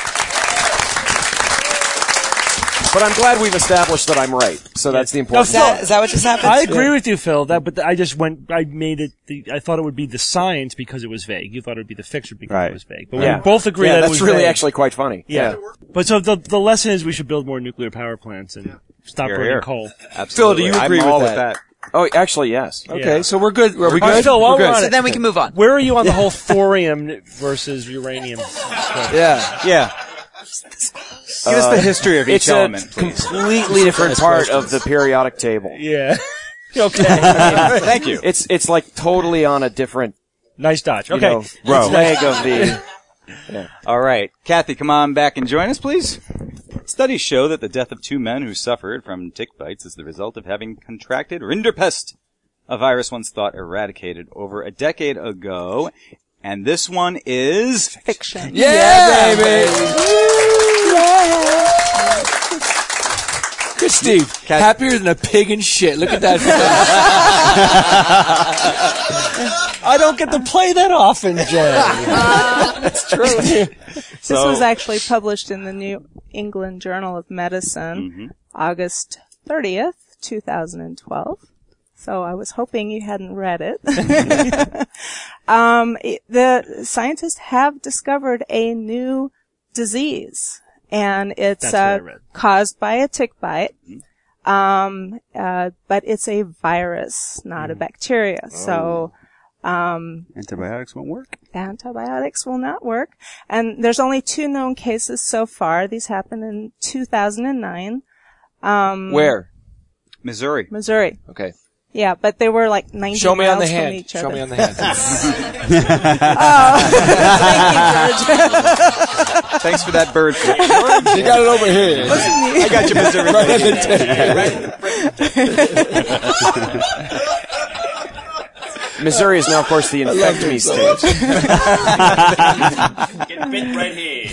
But I'm glad we've established that I'm right. So that's the important Is that, is that what just happened? I agree with you, Phil. That, but I just went. I made it. The, I thought it would be the science because it was vague. You thought it would be the fiction because Right. it was vague. But Yeah. we both agree yeah, that that's it was really vague. actually quite funny. Yeah. But so the the lesson is we should build more nuclear power plants and stop Here, burning here. coal. Absolutely. Phil, do you agree I'm with all that? with Oh, actually, yes. Okay, Yeah. so we're good. Are we All right, good? Phil, while We're we're good. on So it, then we can move on. where are you on the whole thorium versus uranium stuff? Yeah. Yeah. Give us the history of each It's element, a please. completely different part of the periodic table. Yeah. Okay. Thank you. It's it's like totally on a different Nice dodge. you Okay. know, leg of the. All right. Kathy, come on back and join us, please. Studies show that the death of two men who suffered from tick bites is the result of having contracted rinderpest, a virus once thought eradicated over a decade ago. And this one is fiction. Yeah, baby. Good Steve, happier than a pig in shit. Look at that. I don't get to play that often, Jay. That's true. This So- was actually published in the New England Journal of Medicine, Mhm. August thirtieth, two thousand twelve. So I was hoping you hadn't read it. um, it- the scientists have discovered a new disease, and it's That's what I uh, read. caused by a tick bite. Um, uh, but it's a virus, not a bacteria. So, um, Antibiotics won't work. antibiotics will not work. And there's only two known cases so far. These happened in two thousand nine. Um, Where? Missouri. Missouri. Okay. Yeah, but they were like ninety Show me on miles the from hand. each Show other. me on the hand. Oh, thank you, George. Thanks for that bird. You got it over here. I got you, Missouri. Right at the tip. Missouri is now, of course, the infect me state. Get bit right here.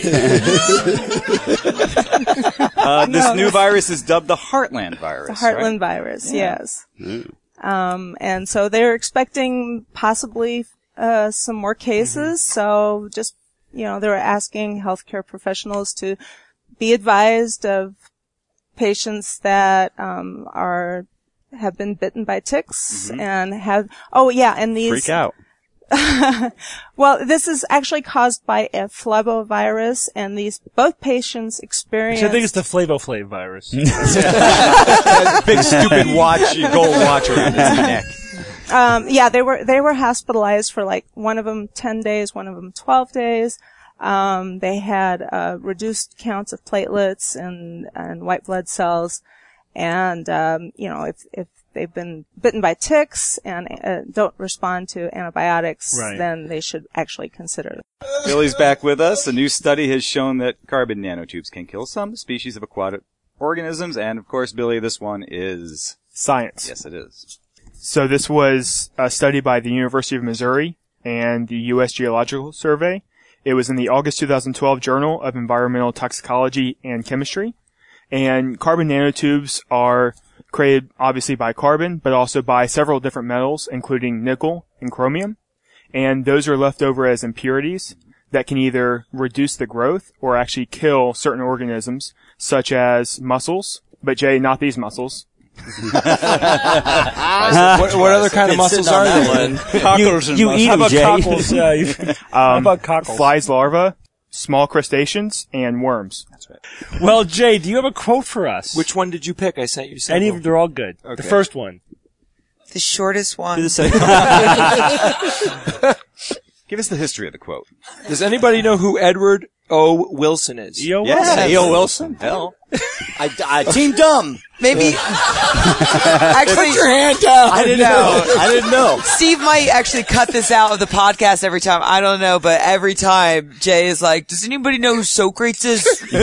Uh, this No, new this- virus is dubbed the Heartland virus. The Heartland right? virus, Yeah. yes. Um, and so they're expecting possibly uh, some more cases. So just, you know, they're asking healthcare professionals to be advised of patients that um, are have been bitten by ticks Mhm. and have. Oh yeah, and these Freak out. well, this is actually caused by a flavivirus, and these both patients experience. Actually, I think it's the Flavoflav virus. Big stupid watch, gold watch around his neck. Um, yeah, they were they were hospitalized for like one of them ten days, one of them twelve days. Um, they had uh, reduced counts of platelets and and white blood cells, and um, you know, if if they've been bitten by ticks and uh, don't respond to antibiotics, Right. then they should actually consider it. Billy's back with us. A new study has shown that carbon nanotubes can kill some species of aquatic organisms, and of course, Billy, this one is Science. Yes, it is. So this was a study by the University of Missouri and the U S Geological Survey. It was in the August two thousand twelve Journal of Environmental Toxicology and Chemistry. And carbon nanotubes are created obviously by carbon, but also by several different metals, including nickel and chromium. And those are left over as impurities that can either reduce the growth or actually kill certain organisms, such as mussels. But Jay, not these mussels. what, what other kind of mussels are there? Cockles and mussels. How about cockles? Uh, you- How Um, about cockles? Flies, larvae, small crustaceans, and worms. That's right. Well, Jay, do you have a quote for us? Which one did you pick? I sent you several. Any of them, they're all good. Okay. The first one. The shortest one. Do the second. Give us the history of the quote. Does anybody know who Edward O. Wilson is? E O. Yeah, E O. Wilson. Hell. I, I, Team Dumb. Maybe. Actually, Put your hand down. I didn't know. I didn't know. Steve might actually cut this out of the podcast every time. I don't know, but every time Jay is like, "Does anybody know who Socrates is?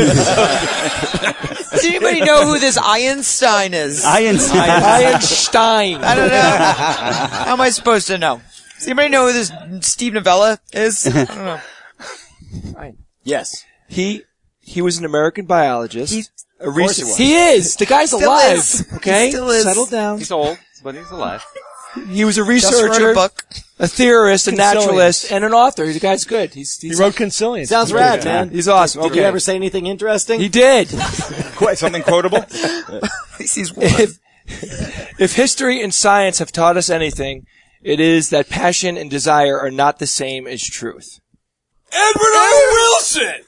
Does anybody know who this Einstein is?" Einstein. Einstein. I don't know. How am I supposed to know? Does anybody know who this Steve Novella is? I don't know. Yes. He he was an American biologist. He- a course recent- he was. he is. The guy's Still alive. is. Okay, He still is. settle down. He's old, but he's alive. He was a Just wrote researcher, a book. a theorist, a Concilians. naturalist, and an author. The guy's good. He's, He he's wrote Consilience. Sounds rad, man. He's awesome. Did Okay. you ever say anything interesting? He did. Quite something quotable. He's if, if history and science have taught us anything, it is that passion and desire are not the same as truth. Edward O. Wilson!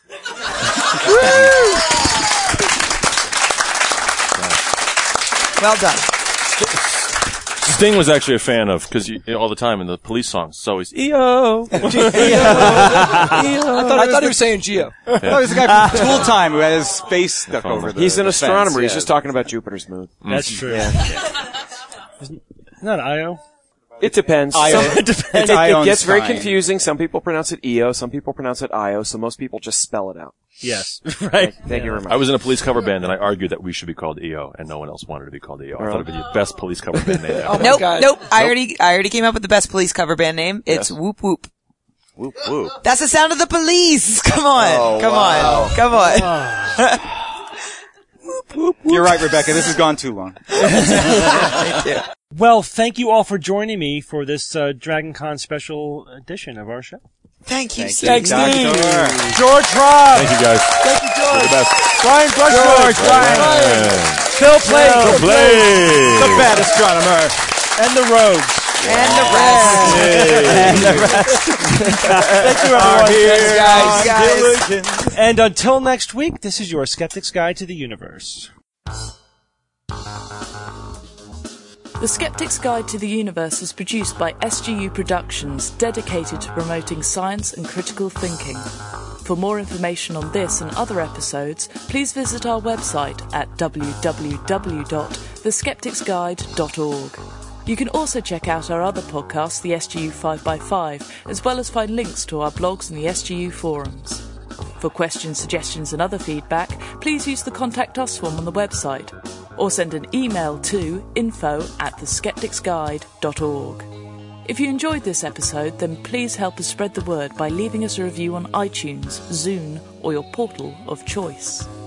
well done. Sting was actually a fan of, because all the time in the police songs, it's always E O. I thought, I thought he was saying Geo. Oh, there's a guy from Tool Time who had his face stuck over the He's an the astronomer. fence, He's yeah. just talking about Jupiter's moon. That's true. Isn't that Io? It depends. Io. Some- It depends. It, it Io gets very Einstein. confusing. Some people pronounce it E O. Some people pronounce it I O. So most people just spell it out. Yes. Right. Thank you very much. I was in a police cover band, and I argued that we should be called E O, and no one else wanted to be called E O. I thought it'd be the best police cover band name ever. Oh my Nope, God. nope. I already, I already came up with the best police cover band name. It's Yes. Whoop Whoop. Whoop, whoop. That's the sound of the police. Come on, Oh, come wow. on, come on. You're right, Rebecca. This has gone too long. Thank you. Well, thank you all for joining me for this uh, Dragon Con special edition of our show. Thank you, Thank Steve. you, Doctor. George Robb. Thank you, guys. Thank you, George. You're the best. Brian Brushwood. Brian. Phil Play. Phil Play. The bad astronomer. And the Rogues. And the rest. And the rest. Thank you, everyone. Here guys. on Guys. diligence. And until next week, this is your Skeptic's Guide to the Universe. The Skeptic's Guide to the Universe is produced by S G U Productions, dedicated to promoting science and critical thinking. For more information on this and other episodes, please visit our website at w w w dot the skeptics guide dot org. You can also check out our other podcast, the S G U five by five, as well as find links to our blogs and the S G U forums. For questions, suggestions and other feedback, please use the Contact Us form on the website, or send an email to info at the skeptics guide dot org. If you enjoyed this episode, then please help us spread the word by leaving us a review on iTunes, Zune, or your portal of choice.